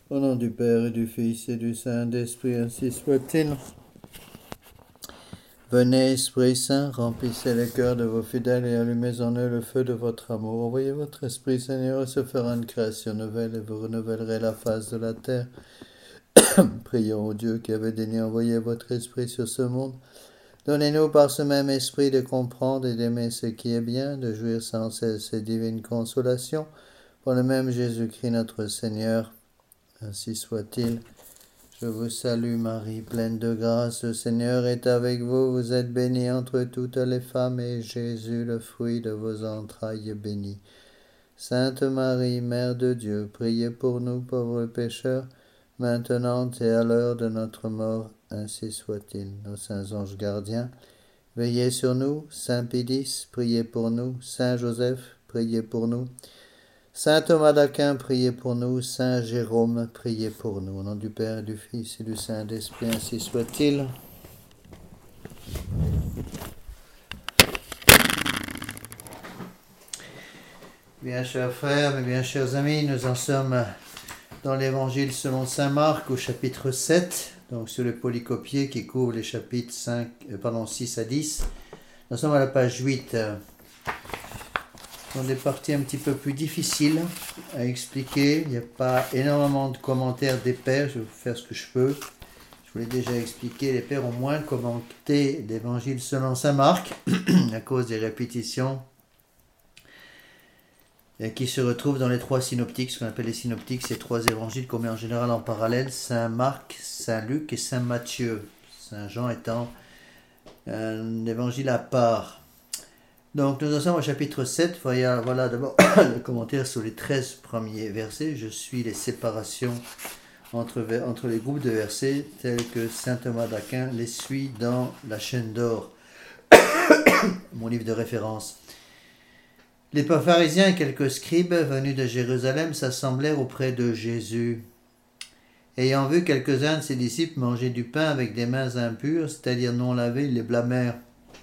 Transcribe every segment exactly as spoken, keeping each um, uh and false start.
Au nom du Père et du Fils et du Saint-Esprit, ainsi soit-il. Venez, Esprit Saint, remplissez les cœurs de vos fidèles et allumez en eux le feu de votre amour. Envoyez votre Esprit, Seigneur, et se fera une création nouvelle, et vous renouvellerez la face de la terre. Prions au Dieu qui avait daigné envoyer votre Esprit sur ce monde. Donnez-nous par ce même Esprit de comprendre et d'aimer ce qui est bien, de jouir sans cesse ces divines consolations. Pour le même Jésus-Christ notre Seigneur, ainsi soit-il. Je vous salue Marie, pleine de grâce, le Seigneur est avec vous. Vous êtes bénie entre toutes les femmes, et Jésus, le fruit de vos entrailles, est béni. Sainte Marie, Mère de Dieu, priez pour nous pauvres pécheurs, maintenant et à l'heure de notre mort, ainsi soit-il. Nos saints anges gardiens, veillez sur nous. Saint Pédis, priez pour nous. Saint Joseph, priez pour nous. Saint Thomas d'Aquin, priez pour nous. Saint Jérôme, priez pour nous. Au nom du Père, et du Fils et du Saint-Esprit, ainsi soit-il. Bien chers frères, mais bien chers amis, nous en sommes dans l'Évangile selon saint Marc au chapitre sept, donc sur le polycopier qui couvre les chapitres cinq, euh, pardon, six à dix. Nous sommes à la page huit. Dans des parties un petit peu plus difficiles à expliquer. Il n'y a pas énormément de commentaires des pères. Je vais faire ce que je peux. Je vous l'ai déjà expliqué. Les pères ont moins commenté l'Évangile selon saint Marc à cause des répétitions et qui se retrouvent dans les trois synoptiques, ce qu'on appelle les synoptiques, ces trois évangiles qu'on met en général en parallèle, saint Marc, saint Luc et saint Matthieu. Saint Jean étant un évangile à part. Donc nous en sommes au chapitre sept, voilà, voilà d'abord le commentaire sur les treize premiers versets. Je suis les séparations entre, entre les groupes de versets tels que saint Thomas d'Aquin les suit dans la chaîne d'or, mon livre de référence. Les pharisiens et quelques scribes venus de Jérusalem s'assemblèrent auprès de Jésus. Ayant vu quelques-uns de ses disciples manger du pain avec des mains impures, c'est-à-dire non lavées, ils les blâmèrent.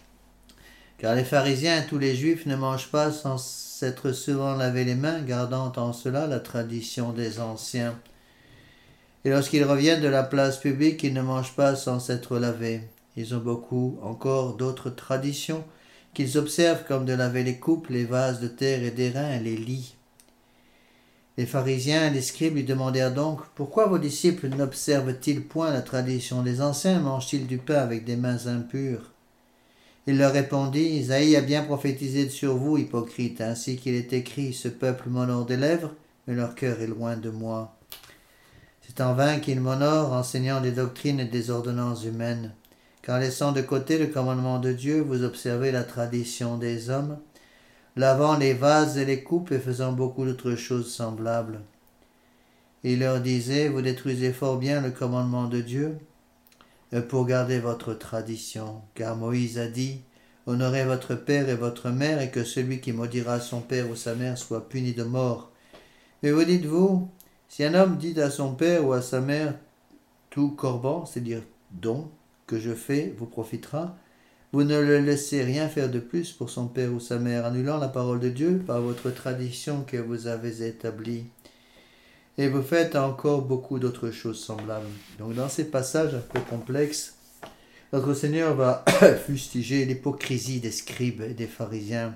Car les pharisiens et tous les juifs ne mangent pas sans s'être souvent lavé les mains, gardant en cela la tradition des anciens. Et lorsqu'ils reviennent de la place publique, ils ne mangent pas sans s'être lavés. Ils ont beaucoup encore d'autres traditions qu'ils observent, comme de laver les coupes, les vases de terre et d'airain et les lits. Les pharisiens et les scribes lui demandèrent donc « Pourquoi vos disciples n'observent-ils point la tradition des anciens, mangent-ils du pain avec des mains impures ?» Il leur répondit, Isaïe a bien prophétisé sur vous, hypocrites, ainsi qu'il est écrit, ce peuple m'honore des lèvres, mais leur cœur est loin de moi. C'est en vain qu'ils m'honorent, enseignant des doctrines et des ordonnances humaines. Car laissant de côté le commandement de Dieu, vous observez la tradition des hommes, lavant les vases et les coupes et faisant beaucoup d'autres choses semblables. Et il leur disait, vous détruisez fort bien le commandement de Dieu, pour garder votre tradition, car Moïse a dit « Honorez votre père et votre mère, et que celui qui maudira son père ou sa mère soit puni de mort. » Mais vous dites-vous, si un homme dit à son père ou à sa mère « Tout corban, c'est-à-dire don, que je fais, vous profitera », vous ne le laissez rien faire de plus pour son père ou sa mère, annulant la parole de Dieu par votre tradition que vous avez établie. Et vous faites encore beaucoup d'autres choses semblables. Donc dans ces passages un peu complexes, notre Seigneur va fustiger l'hypocrisie des scribes et des pharisiens.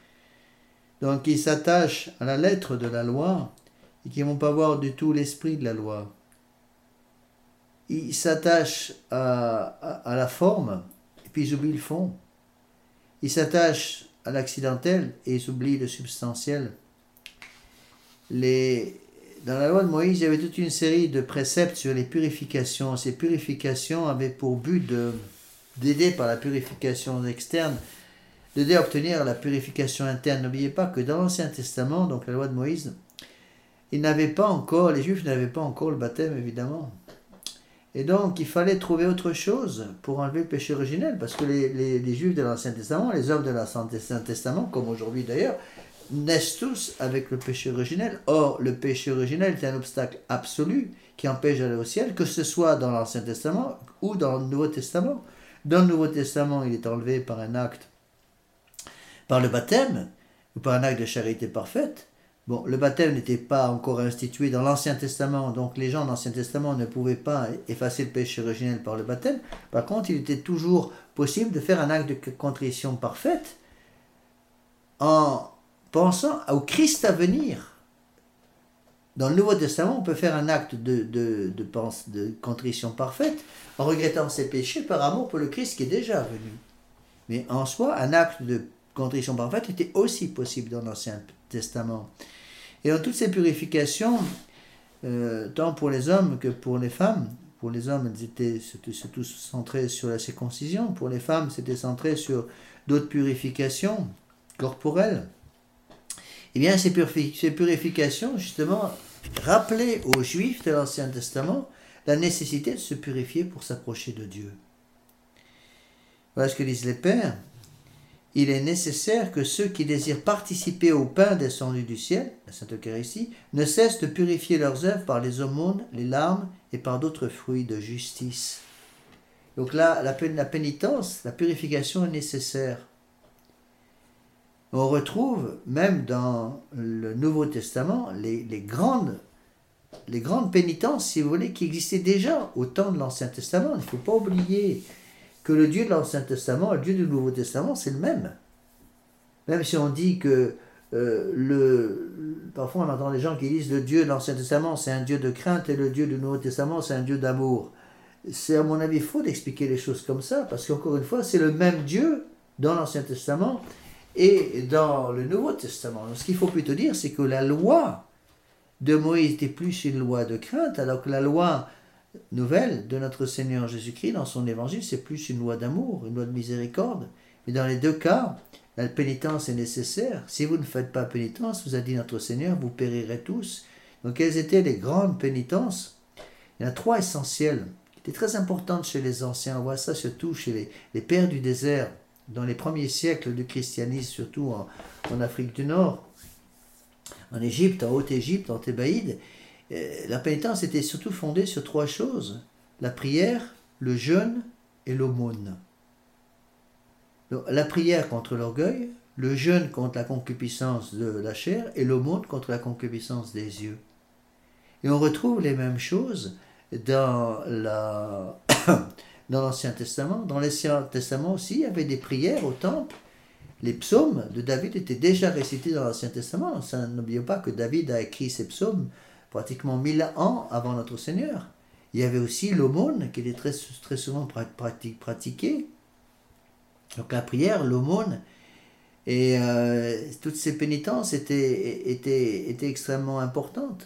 Donc ils s'attachent à la lettre de la loi et qui ne vont pas voir du tout l'esprit de la loi. Ils s'attachent à, à, à la forme et puis ils oublient le fond. Ils s'attachent à l'accidentel et ils oublient le substantiel. Les... Dans la loi de Moïse, il y avait toute une série de préceptes sur les purifications. Ces purifications avaient pour but de, d'aider par la purification externe, d'aider à obtenir la purification interne. N'oubliez pas que dans l'Ancien Testament, donc la loi de Moïse, ils n'avaient pas encore, les Juifs n'avaient pas encore le baptême, évidemment. Et donc, il fallait trouver autre chose pour enlever le péché originel, parce que les, les, les Juifs de l'Ancien Testament, les hommes de l'Ancien Testament, comme aujourd'hui d'ailleurs, naissent tous avec le péché originel. Or, le péché originel est un obstacle absolu qui empêche d'aller au ciel, que ce soit dans l'Ancien Testament ou dans le Nouveau Testament. Dans le Nouveau Testament, il est enlevé par un acte, par le baptême, ou par un acte de charité parfaite. Bon, le baptême n'était pas encore institué dans l'Ancien Testament, donc les gens de l'Ancien Testament ne pouvaient pas effacer le péché originel par le baptême. Par contre, il était toujours possible de faire un acte de contrition parfaite en pensant au Christ à venir. Dans le Nouveau Testament, on peut faire un acte de, de, de, pense, de contrition parfaite en regrettant ses péchés par amour pour le Christ qui est déjà venu. Mais en soi, un acte de contrition parfaite était aussi possible dans l'Ancien Testament. Et dans toutes ces purifications, euh, tant pour les hommes que pour les femmes, pour les hommes, elles étaient surtout centrées sur la circoncision, pour les femmes, c'était centré sur d'autres purifications corporelles. Eh bien, ces, purifi- ces purifications, justement, rappelaient aux Juifs de l'Ancien Testament la nécessité de se purifier pour s'approcher de Dieu. Voilà ce que disent les pères. Il est nécessaire que ceux qui désirent participer au pain descendu du ciel, la Sainte Eucharistie, ne cessent de purifier leurs œuvres par les aumônes, les larmes et par d'autres fruits de justice. Donc là, la, la pénitence, la purification est nécessaire. On retrouve même dans le Nouveau Testament les, les, grandes, les grandes pénitences, si vous voulez, qui existaient déjà au temps de l'Ancien Testament. Il ne faut pas oublier que le Dieu de l'Ancien Testament et le Dieu du Nouveau Testament, c'est le même. Même si on dit que euh, le... Parfois on entend des gens qui disent le Dieu de l'Ancien Testament, c'est un Dieu de crainte et le Dieu du Nouveau Testament, c'est un Dieu d'amour. C'est à mon avis faux d'expliquer les choses comme ça, parce qu'encore une fois, c'est le même Dieu dans l'Ancien Testament et dans le Nouveau Testament. Donc, ce qu'il faut plutôt dire, c'est que la loi de Moïse était plus une loi de crainte, alors que la loi nouvelle de notre Seigneur Jésus-Christ dans son évangile, c'est plus une loi d'amour, une loi de miséricorde. Mais dans les deux cas, la pénitence est nécessaire. Si vous ne faites pas pénitence, vous a dit notre Seigneur, vous périrez tous. Donc quelles étaient les grandes pénitences? Il y en a trois essentielles, qui étaient très importantes chez les anciens. On voit ça surtout chez les, les pères du désert, dans les premiers siècles du christianisme, surtout en, en Afrique du Nord, en Égypte, en Haute-Égypte, en Thébaïde. La pénitence était surtout fondée sur trois choses: la prière, le jeûne et l'aumône. La prière contre l'orgueil, le jeûne contre la concupiscence de la chair et l'aumône contre la concupiscence des yeux. Et on retrouve les mêmes choses dans, la... dans l'Ancien Testament. Dans l'Ancien Testament aussi, il y avait des prières au temple. Les psaumes de David étaient déjà récités dans l'Ancien Testament. N'oublions pas que David a écrit ces psaumes pratiquement mille ans avant notre Seigneur. Il y avait aussi l'aumône qui était très, très souvent pratiquée. Donc la prière, l'aumône, et euh, toutes ces pénitences étaient, étaient, étaient extrêmement importantes.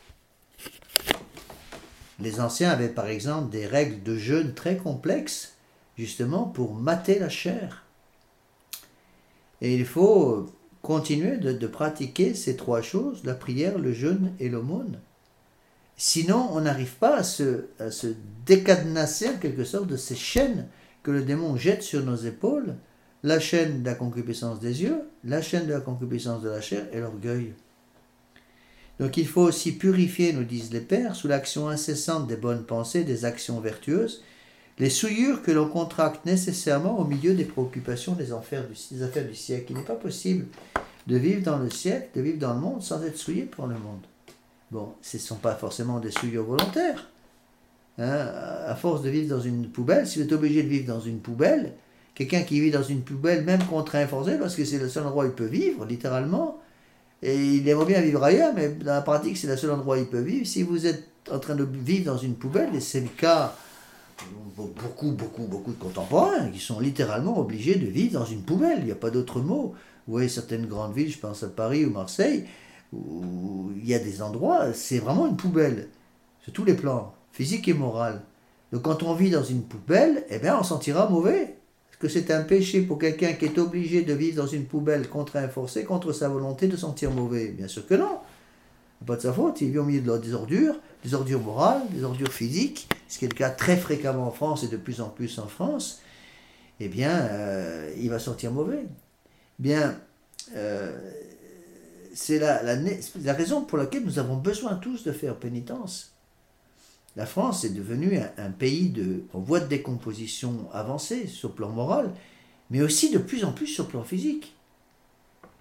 Les anciens avaient par exemple des règles de jeûne très complexes, justement pour mater la chair. Et il faut continuer de, de pratiquer ces trois choses, la prière, le jeûne et l'aumône. Sinon, on n'arrive pas à se, à se décadenasser en quelque sorte de ces chaînes que le démon jette sur nos épaules, la chaîne de la concupiscence des yeux, la chaîne de la concupiscence de la chair et l'orgueil. Donc il faut aussi purifier, nous disent les pères, sous l'action incessante des bonnes pensées, des actions vertueuses, les souillures que l'on contracte nécessairement au milieu des préoccupations des affaires du, des affaires du siècle. Il n'est pas possible de vivre dans le siècle, de vivre dans le monde sans être souillé pour le monde. Bon, ce ne sont pas forcément des souillures volontaires. Hein, à force de vivre dans une poubelle, si vous êtes obligé de vivre dans une poubelle, quelqu'un qui vit dans une poubelle, même contraint forcé, parce que c'est le seul endroit où il peut vivre, littéralement, et il aimerait bien vivre ailleurs, mais dans la pratique, c'est le seul endroit où il peut vivre. Si vous êtes en train de vivre dans une poubelle, et c'est le cas beaucoup, beaucoup, beaucoup de contemporains qui sont littéralement obligés de vivre dans une poubelle, il n'y a pas d'autre mot. Vous voyez certaines grandes villes, je pense à Paris ou Marseille, où il y a des endroits, c'est vraiment une poubelle, sur tous les plans, physique et moral. Donc quand on vit dans une poubelle, eh bien on s'en sentira mauvais. Est-ce que c'est un péché pour quelqu'un qui est obligé de vivre dans une poubelle contraint forcé, contre sa volonté, de sentir mauvais? Bien sûr que non. Pas de sa faute, il vit au milieu de des ordures, des ordures morales, des ordures physiques, ce qui est le cas très fréquemment en France et de plus en plus en France, eh bien, euh, il va sentir mauvais. Bien, euh, c'est la, la, la raison pour laquelle nous avons besoin tous de faire pénitence. La France est devenue un, un pays de, en voie de décomposition avancée sur le plan moral, mais aussi de plus en plus sur le plan physique.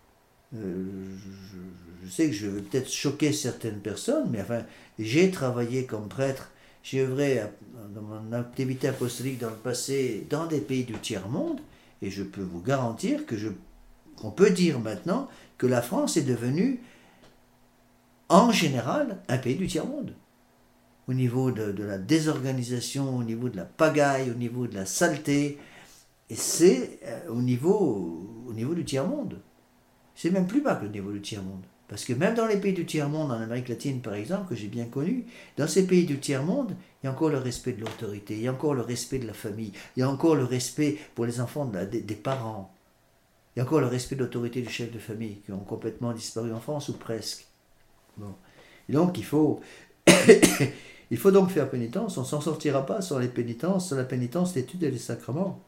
Euh, je, je sais que je vais peut-être choquer certaines personnes, mais enfin, j'ai travaillé comme prêtre, j'ai œuvré à- dans mon activité apostolique dans le passé dans des pays du tiers-monde, et je peux vous garantir que je, qu'on peut dire maintenant que la France est devenue, en général, un pays du tiers-monde. Au niveau de, de la désorganisation, au niveau de la pagaille, au niveau de la saleté, et c'est euh, au, niveau, au niveau du tiers-monde. C'est même plus bas que le niveau du tiers-monde. Parce que même dans les pays du tiers-monde, en Amérique latine par exemple, que j'ai bien connu, dans ces pays du tiers-monde, il y a encore le respect de l'autorité, il y a encore le respect de la famille, il y a encore le respect pour les enfants de la, des, des parents, il y a encore le respect de l'autorité du chef de famille, qui ont complètement disparu en France, ou presque. Bon. Et donc il faut, il faut donc faire pénitence, on ne s'en sortira pas sans les pénitences, sans la pénitence, l'étude et les sacrements.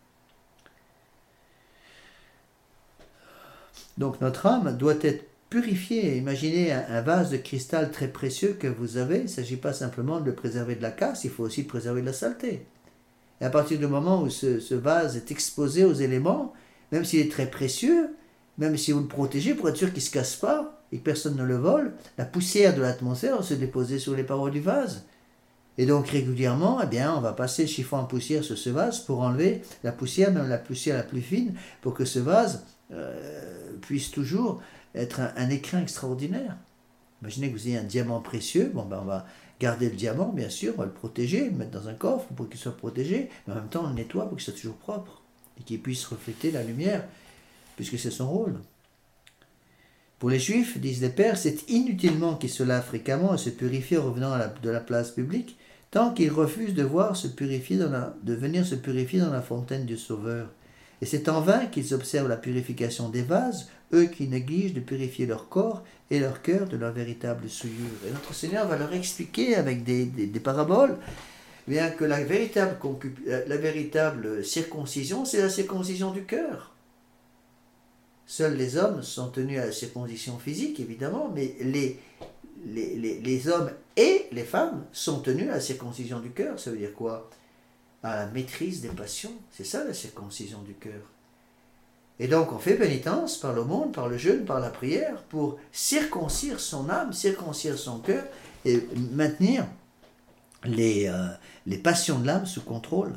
Donc notre âme doit être purifiée. Imaginez un, un vase de cristal très précieux que vous avez. Il ne s'agit pas simplement de le préserver de la casse, il faut aussi le préserver de la saleté. Et à partir du moment où ce, ce vase est exposé aux éléments, même s'il est très précieux, même si vous le protégez pour être sûr qu'il ne se casse pas et que personne ne le vole, la poussière de l'atmosphère va se déposer sur les parois du vase. Et donc régulièrement, eh bien, on va passer le chiffon en poussière sur ce vase pour enlever la poussière, même la poussière la plus fine, pour que ce vase euh, puisse toujours être un, un écrin extraordinaire. Imaginez que vous ayez un diamant précieux, bon ben on va garder le diamant, bien sûr, on va le protéger, le mettre dans un coffre pour qu'il soit protégé, mais en même temps on le nettoie pour qu'il soit toujours propre et qu'il puisse refléter la lumière, puisque c'est son rôle. Pour les Juifs, disent les pères, c'est inutilement qu'ils se lavent fréquemment et se purifient en revenant à la, de la place publique, tant qu'ils refusent de, voir se purifier dans la, de venir se purifier dans la fontaine du Sauveur. Et c'est en vain qu'ils observent la purification des vases, eux qui négligent de purifier leur corps et leur cœur de leur véritable souillure. Et notre Seigneur va leur expliquer avec des, des, des paraboles bien que la véritable, la véritable circoncision, c'est la circoncision du cœur. Seuls les hommes sont tenus à la circoncision physique, évidemment, mais les, les, les, les hommes et les femmes sont tenus à la circoncision du cœur. Ça veut dire quoi? À la maîtrise des passions. C'est ça la circoncision du cœur. Et donc on fait pénitence par le monde, par le jeûne, par la prière, pour circoncire son âme, circoncire son cœur et maintenir les, euh, les passions de l'âme sous contrôle.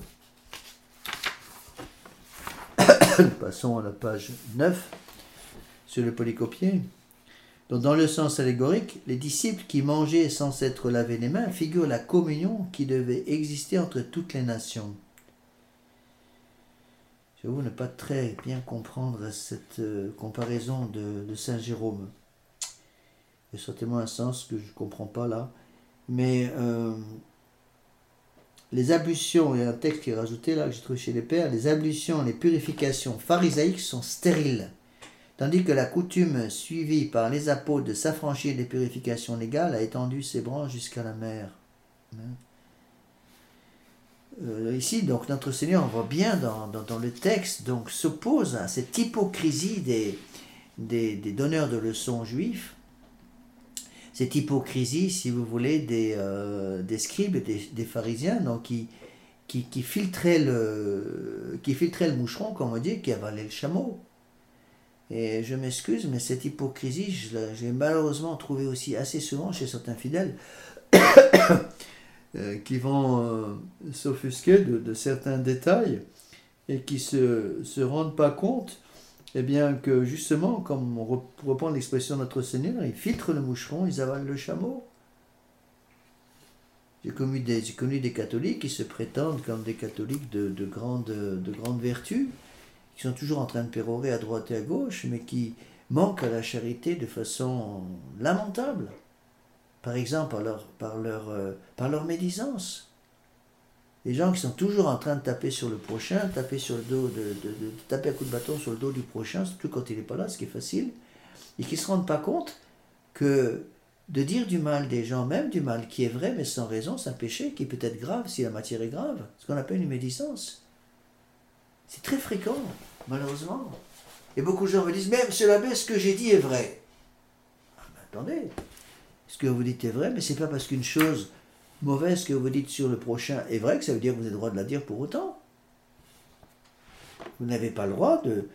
Passons à la page neuf, sur le polycopier. Donc, dans le sens allégorique, les disciples qui mangeaient sans s'être lavés les mains figurent la communion qui devait exister entre toutes les nations. J'avoue ne pas très bien comprendre cette euh, comparaison de, de Saint Jérôme. Il y a certainement un sens que je ne comprends pas là. Mais euh, les ablutions, il y a un texte qui est rajouté là, que j'ai trouvé chez les pères, les ablutions, les purifications pharisaïques sont stériles, tandis que la coutume suivie par les apôtres de s'affranchir des purifications légales a étendu ses branches jusqu'à la mer. Euh, ici, donc, notre Seigneur, on voit bien dans, dans, dans le texte, donc, s'oppose à cette hypocrisie des, des, des donneurs de leçons juifs, cette hypocrisie, si vous voulez, des, euh, des scribes et des, des pharisiens, donc, qui, qui, qui, filtraient le, qui filtraient le moucheron, comme on dit, qui avalaient le chameau. Et je m'excuse, mais cette hypocrisie, je l'ai malheureusement trouvée aussi assez souvent chez certains fidèles euh, qui vont euh, s'offusquer de, de certains détails et qui ne se, se rendent pas compte eh bien, que justement, comme on reprend l'expression de notre Seigneur, ils filtrent le moucheron, ils avalent le chameau. J'ai connu des, j'ai connu des catholiques qui se prétendent comme des catholiques de, de, grande, de grande vertu, qui sont toujours en train de pérorer à droite et à gauche, mais qui manquent à la charité de façon lamentable. Par exemple, par leur, par leur, euh, par leur médisance. Les gens qui sont toujours en train de taper sur le prochain, taper sur le dos, de, de, de, de taper à coups de bâton sur le dos du prochain, surtout quand il n'est pas là, ce qui est facile, et qui ne se rendent pas compte que de dire du mal des gens, même du mal qui est vrai, mais sans raison, c'est un péché qui peut être grave si la matière est grave, ce qu'on appelle une médisance. C'est très fréquent, malheureusement. Et beaucoup de gens me disent, mais monsieur l'abbé, ce que j'ai dit est vrai. Ah, mais attendez, ce que vous dites est vrai, mais ce n'est pas parce qu'une chose mauvaise que vous dites sur le prochain est vraie que ça veut dire que vous avez le droit de la dire pour autant. Vous n'avez pas le droit de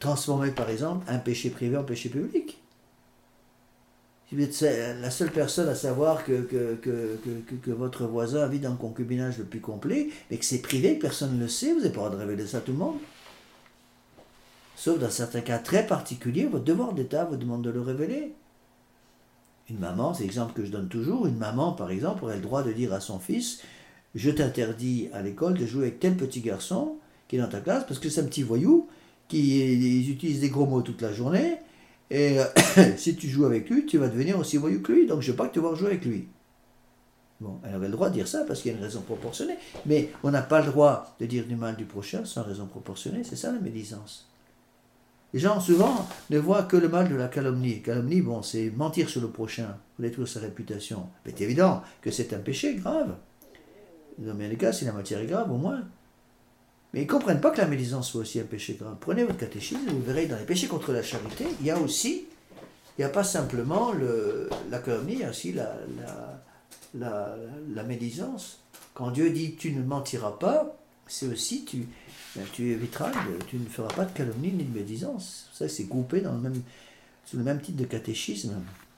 transformer par exemple un péché privé en péché public. Si vous êtes la seule personne à savoir que, que, que, que, que votre voisin vit dans le concubinage le plus complet, mais que c'est privé, que personne ne le sait, vous n'avez pas le droit de révéler ça à tout le monde. Sauf dans certains cas très particuliers, votre devoir d'État vous demande de le révéler. Une maman, c'est l'exemple que je donne toujours, une maman par exemple aurait le droit de dire à son fils « Je t'interdis à l'école de jouer avec tel petit garçon qui est dans ta classe parce que c'est un petit voyou qui utilise des gros mots toute la journée. Et euh, si tu joues avec lui, tu vas devenir aussi voyou que lui, donc je ne veux pas que tu vas jouer avec lui. » Bon, elle avait le droit de dire ça parce qu'il y a une raison proportionnée, mais on n'a pas le droit de dire du mal du prochain sans raison proportionnée, c'est ça la médisance. Les gens souvent ne voient que le mal de la calomnie. Calomnie, bon, c'est mentir sur le prochain, détruire sa réputation. Mais c'est évident que c'est un péché grave. Dans bien des cas, si la matière est grave, au moins. Mais ils ne comprennent pas que la médisance soit aussi un péché grave. Prenez votre catéchisme, vous verrez dans les péchés contre la charité, il y a aussi, il n'y a pas simplement le, la calomnie, il y a aussi la, la, la, la médisance. Quand Dieu dit tu ne mentiras pas, c'est aussi tu, tu éviteras, de, tu ne feras pas de calomnie ni de médisance. Ça, c'est groupé dans le même, sous le même titre de catéchisme.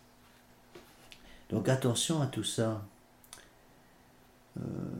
Donc attention à tout ça. Euh,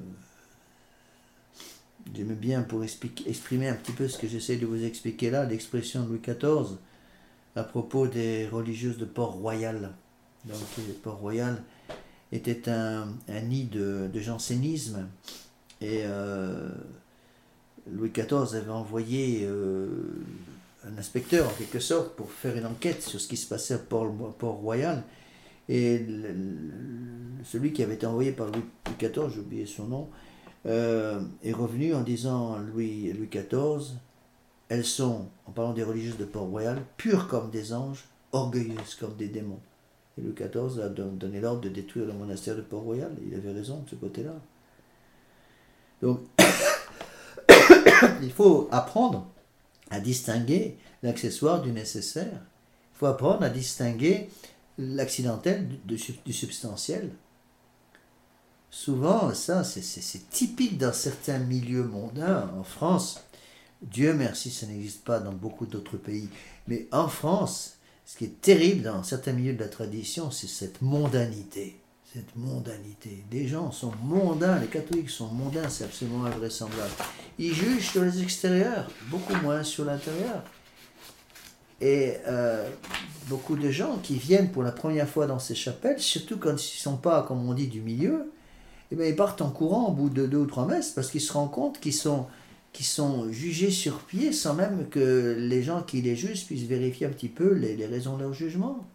J'aime bien pour expliquer, exprimer un petit peu ce que j'essaie de vous expliquer là, l'expression de Louis quatorze à propos des religieuses de Port-Royal. Donc, Port-Royal était un, un nid de, de jansénisme et euh, Louis quatorze avait envoyé euh, un inspecteur en quelque sorte pour faire une enquête sur ce qui se passait à Port-Royal. Et le, le, celui qui avait été envoyé par Louis quatorze, j'ai oublié son nom, Euh, est revenu en disant Louis, Louis quatorze, elles sont, en parlant des religieuses de Port-Royal, pures comme des anges, orgueilleuses comme des démons. Et Louis quatorze a donné l'ordre de détruire le monastère de Port-Royal. Il avait raison de ce côté-là. Donc, il faut apprendre à distinguer l'accessoire du nécessaire. Il faut apprendre à distinguer l'accidentel du, du substantiel. Souvent, ça, c'est typique dans certains milieux mondains. En France, Dieu merci, ça n'existe pas dans beaucoup d'autres pays. Mais en France, ce qui est terrible dans certains milieux de la tradition, c'est cette mondanité. Cette mondanité. Les gens sont mondains, les catholiques sont mondains, c'est absolument invraisemblable. Ils jugent sur les extérieurs, beaucoup moins sur l'intérieur. Et euh, beaucoup de gens qui viennent pour la première fois dans ces chapelles, surtout quand ils ne sont pas, comme on dit, du milieu, eh bien, ils partent en courant au bout de deux ou trois messes parce qu'ils se rendent compte qu'ils sont, qu'ils sont jugés sur pied sans même que les gens qui les jugent puissent vérifier un petit peu les, les raisons de leur jugement.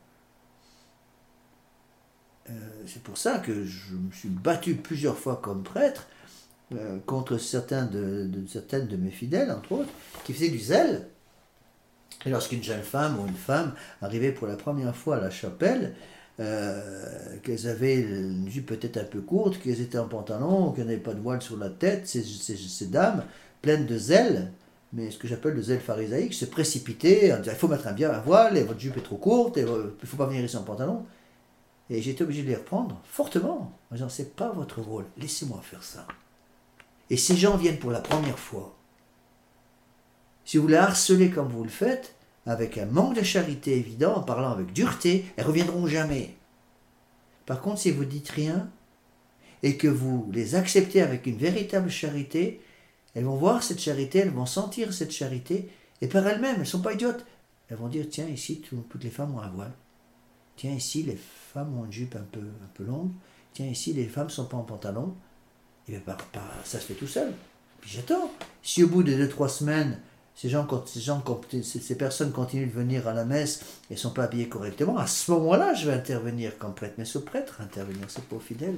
Euh, c'est pour ça que je me suis battu plusieurs fois comme prêtre euh, contre certains de, de, certaines de mes fidèles, entre autres, qui faisaient du zèle. Et lorsqu'une jeune femme ou une femme arrivait pour la première fois à la chapelle, Euh, qu'elles avaient une jupe peut-être un peu courte, qu'elles étaient en pantalon, qu'elles n'avaient pas de voile sur la tête, ces, ces, ces dames, pleines de zèle, mais ce que j'appelle le zèle pharisaïque, se précipitaient en disant il faut mettre un bien un voile, et votre jupe est trop courte, et il ne faut pas venir ici en pantalon. Et j'étais obligé de les reprendre fortement, en disant c'est pas votre rôle, laissez-moi faire ça. Et ces gens viennent pour la première fois. Si vous les harcelez comme vous le faites, avec un manque de charité évident, en parlant avec dureté, elles ne reviendront jamais. Par contre, si vous ne dites rien, et que vous les acceptez avec une véritable charité, elles vont voir cette charité, elles vont sentir cette charité, et par elles-mêmes, elles ne sont pas idiotes. Elles vont dire, tiens, ici, tout, toutes les femmes ont un voile. Tiens, ici, les femmes ont une jupe un peu, un peu longue. Tiens, ici, les femmes ne sont pas en pantalon. Et bien, par, par, ça se fait tout seul. Puis j'attends. Si au bout de deux, trois semaines, Ces, gens, ces, gens, ces personnes continuent de venir à la messe et ne sont pas habillées correctement, à ce moment-là, je vais intervenir comme prêtre. Mais ce prêtre intervenir, c'est pas fidèle.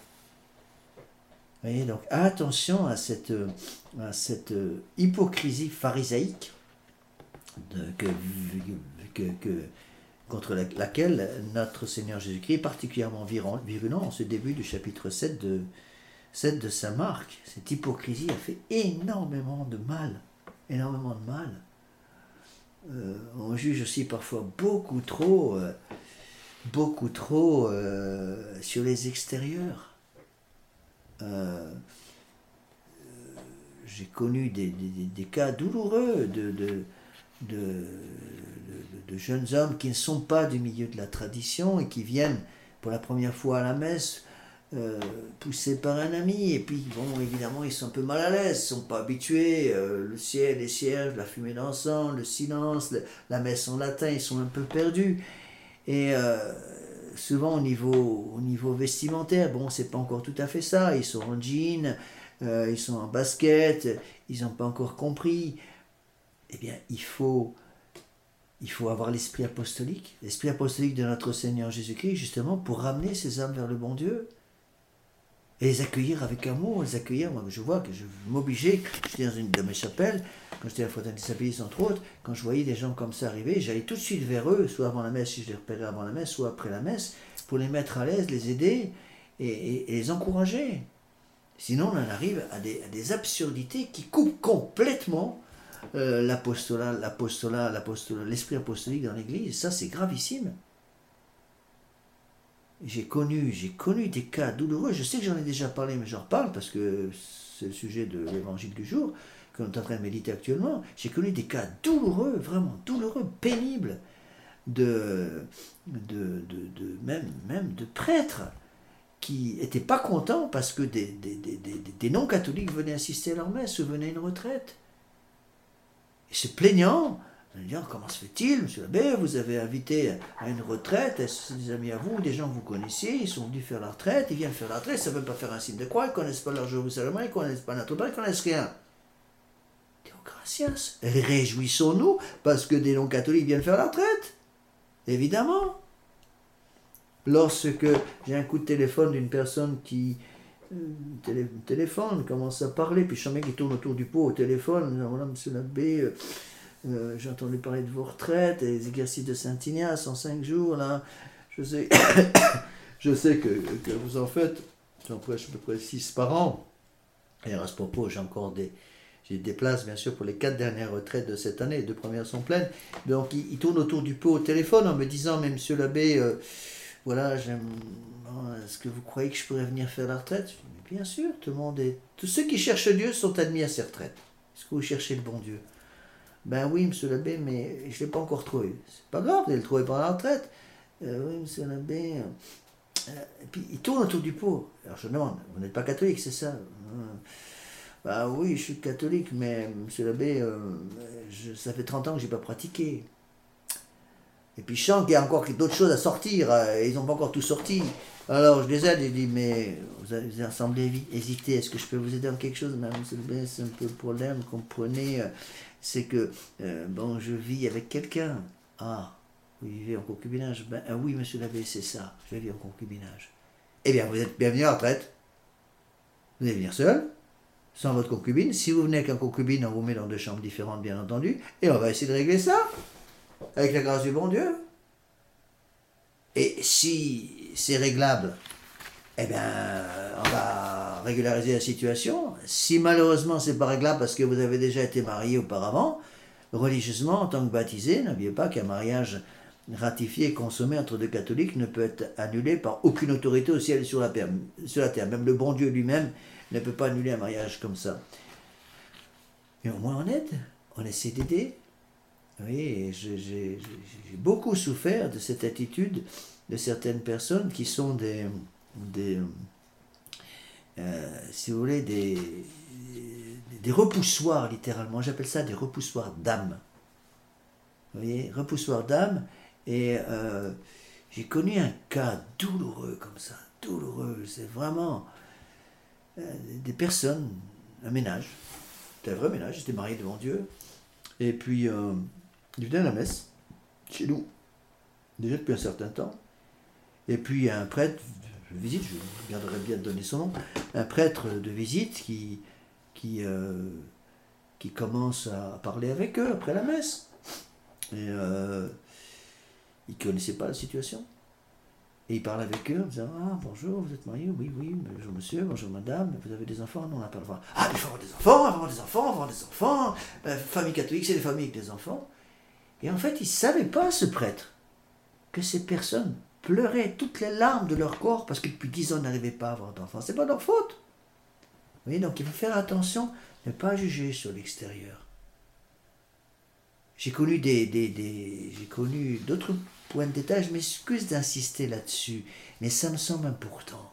Vous voyez, donc attention à cette, à cette hypocrisie pharisaïque de, que, que, que, contre la, laquelle notre Seigneur Jésus-Christ est particulièrement virulent en ce début du chapitre sept de, sept de Saint Marc. Cette hypocrisie a fait énormément de mal. énormément de mal. Euh, on juge aussi parfois beaucoup trop, euh, beaucoup trop euh, sur les extérieurs. Euh, J'ai connu des, des, des cas douloureux de, de, de, de, de jeunes hommes qui ne sont pas du milieu de la tradition et qui viennent pour la première fois à la messe, euh, poussés par un ami, et puis bon, évidemment ils sont un peu mal à l'aise, ils ne sont pas habitués, euh, le ciel, les cierges, la fumée d'encens, le silence, le, la messe en latin, ils sont un peu perdus, et euh, souvent au niveau, au niveau vestimentaire, bon, c'est pas encore tout à fait ça, ils sont en jean, euh, ils sont en basket, ils n'ont pas encore compris. Eh bien, il faut, il faut avoir l'esprit apostolique, l'esprit apostolique de notre Seigneur Jésus-Christ, justement, pour ramener ces âmes vers le bon Dieu, et les accueillir avec amour, les accueillir. Moi, je vois que je m'obligeais, j'étais dans une de mes chapelles, quand j'étais à la Fraternité Saint-Pédis, entre autres, quand je voyais des gens comme ça arriver, j'allais tout de suite vers eux, soit avant la messe, si je les repérais avant la messe, soit après la messe, pour les mettre à l'aise, les aider et, et, et les encourager. Sinon, on en arrive à des, à des absurdités qui coupent complètement euh, l'apostolat, l'apostolat, l'apostolat, l'esprit apostolique dans l'Église. Ça, c'est gravissime. J'ai connu, j'ai connu des cas douloureux. Je sais que j'en ai déjà parlé, mais j'en reparle parce que c'est le sujet de l'évangile du jour que l'on est en train de méditer actuellement. J'ai connu des cas douloureux, vraiment douloureux, pénibles, de, de, de, de même, même de prêtres qui n'étaient pas contents parce que des, des, des, des, des non-catholiques venaient assister à leur messe ou venaient à une retraite. Et se plaignant, en disant, comment se fait-il, monsieur l'abbé, vous avez invité à une retraite, est-ce que c'est des amis à vous, des gens que vous connaissiez, ils sont venus faire la retraite, ils viennent faire la retraite, ça ne veut pas faire un signe de croix, ils ne connaissent pas leur Jérusalem, ils ne connaissent pas notre Père, ils ne connaissent rien. Deo gracias, réjouissons-nous parce que des non-catholiques viennent faire la retraite, évidemment. Lorsque j'ai un coup de téléphone d'une personne qui euh, télé, téléphone, commence à parler, puis je sens bien qu'il tourne autour du pot au téléphone, disant, voilà, monsieur l'abbé, euh, euh, j'ai entendu parler de vos retraites, et les exercices de Saint-Ignace en cinq jours, là, je sais, je sais que, que vous en faites, j'en prêche à peu près six par an, et à ce propos, j'ai encore des, j'ai des places, bien sûr, pour les quatre dernières retraites de cette année, les deux premières sont pleines, donc il, il tourne autour du pot au téléphone en me disant, mais monsieur l'abbé, euh, voilà, j'aime. Est-ce que vous croyez que je pourrais venir faire la retraite? Je dis, mais bien sûr, tout le monde est. Tous ceux qui cherchent Dieu sont admis à ces retraites. Est-ce que vous cherchez le bon Dieu? Ben oui, monsieur l'abbé, mais je ne l'ai pas encore trouvé. C'est pas grave, vous allez le trouver pendant la retraite. Euh, oui, monsieur l'abbé. Euh, et puis il tourne autour du pot. Alors je demande, vous n'êtes pas catholique, c'est ça? euh, Ben oui, je suis catholique, mais monsieur l'abbé, euh, je, ça fait trente ans que je n'ai pas pratiqué. Et puis je sens qu'il y a encore d'autres choses à sortir, euh, ils n'ont pas encore tout sorti. Alors je les aide et je dis, mais vous avez, vous avez semblé hésiter, est-ce que je peux vous aider en quelque chose? Mais c'est un peu le problème, comprenez, euh, c'est que, euh, bon, je vis avec quelqu'un. Ah, vous vivez en concubinage? Ben ah oui, monsieur l'abbé, c'est ça, je vis en concubinage. Eh bien, vous êtes bienvenu à la retraite. Vous allez venir seul, sans votre concubine. Si vous venez avec un concubine, on vous met dans deux chambres différentes, bien entendu, et on va essayer de régler ça. Avec la grâce du bon Dieu. Et si c'est réglable, eh bien, on va régulariser la situation. Si malheureusement c'est pas réglable parce que vous avez déjà été marié auparavant, religieusement, en tant que baptisé, n'oubliez pas qu'un mariage ratifié et consommé entre deux catholiques ne peut être annulé par aucune autorité au ciel et sur la terre. Sur la terre. Même le bon Dieu lui-même ne peut pas annuler un mariage comme ça. Mais au moins on aide, on essaie d'aider. Oui, j'ai beaucoup souffert de cette attitude de certaines personnes qui sont des, des euh, si vous voulez, des, des repoussoirs, littéralement. J'appelle ça des repoussoirs d'âme. Vous voyez, repoussoirs d'âme. Et euh, j'ai connu un cas douloureux comme ça, douloureux. C'est vraiment euh, des personnes, un ménage. C'était un vrai ménage, j'étais marié devant Dieu. Et puis... Euh, il venait à la messe, chez nous, déjà depuis un certain temps. Et puis il y a un prêtre de visite, je garderai bien de donner son nom, un prêtre de visite qui, qui, euh, qui commence à parler avec eux après la messe. Et euh, il ne connaissait pas la situation. Et il parle avec eux en disant, ah bonjour, vous êtes marié? Oui, oui, bonjour monsieur, bonjour madame, vous avez des enfants? Non, on n'a pas le droit. Ah, il faut avoir des enfants, avoir des enfants, avoir des enfants. Euh, famille catholique, c'est des familles avec des enfants. Et en fait, il ne savait pas, ce prêtre, que ces personnes pleuraient toutes les larmes de leur corps parce que depuis dix ans, ils n'arrivaient pas à avoir d'enfants. Ce n'est pas leur faute. Vous voyez, donc il faut faire attention, ne pas juger sur l'extérieur. J'ai connu des, des, des j'ai connu d'autres points de détail, je m'excuse d'insister là-dessus, mais ça me semble important.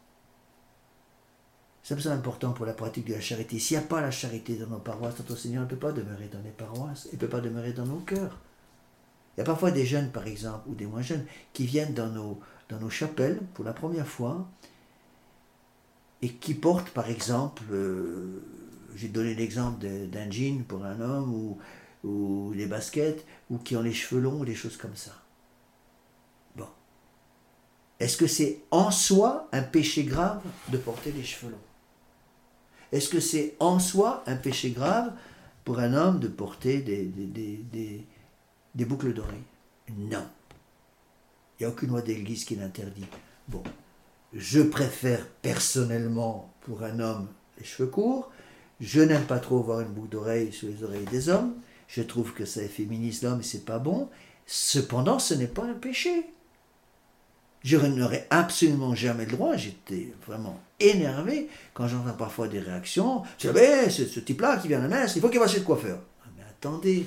Ça me semble important pour la pratique de la charité. S'il n'y a pas la charité dans nos paroisses, notre Seigneur ne peut pas demeurer dans les paroisses, il ne peut pas demeurer dans nos cœurs. Il y a parfois des jeunes, par exemple, ou des moins jeunes, qui viennent dans nos, dans nos chapelles pour la première fois et qui portent, par exemple, euh, j'ai donné l'exemple d'un jean pour un homme, ou, ou des baskets, ou qui ont les cheveux longs, ou des choses comme ça. Bon. Est-ce que c'est en soi un péché grave de porter les cheveux longs? Est-ce que c'est en soi un péché grave pour un homme de porter des, des, des, des, des boucles d'oreilles? Non. Il n'y a aucune loi de l'Église qui l'interdit. Bon, je préfère personnellement pour un homme les cheveux courts. Je n'aime pas trop voir une boucle d'oreille sur les oreilles des hommes. Je trouve que ça féminise l'homme et c'est pas bon. Cependant, ce n'est pas un péché. Je n'aurais absolument jamais le droit. J'étais vraiment énervé quand j'entends parfois des réactions. Tu sais, c'est ce type-là qui vient à la messe, il faut qu'il va chez le coiffeur. Mais attendez,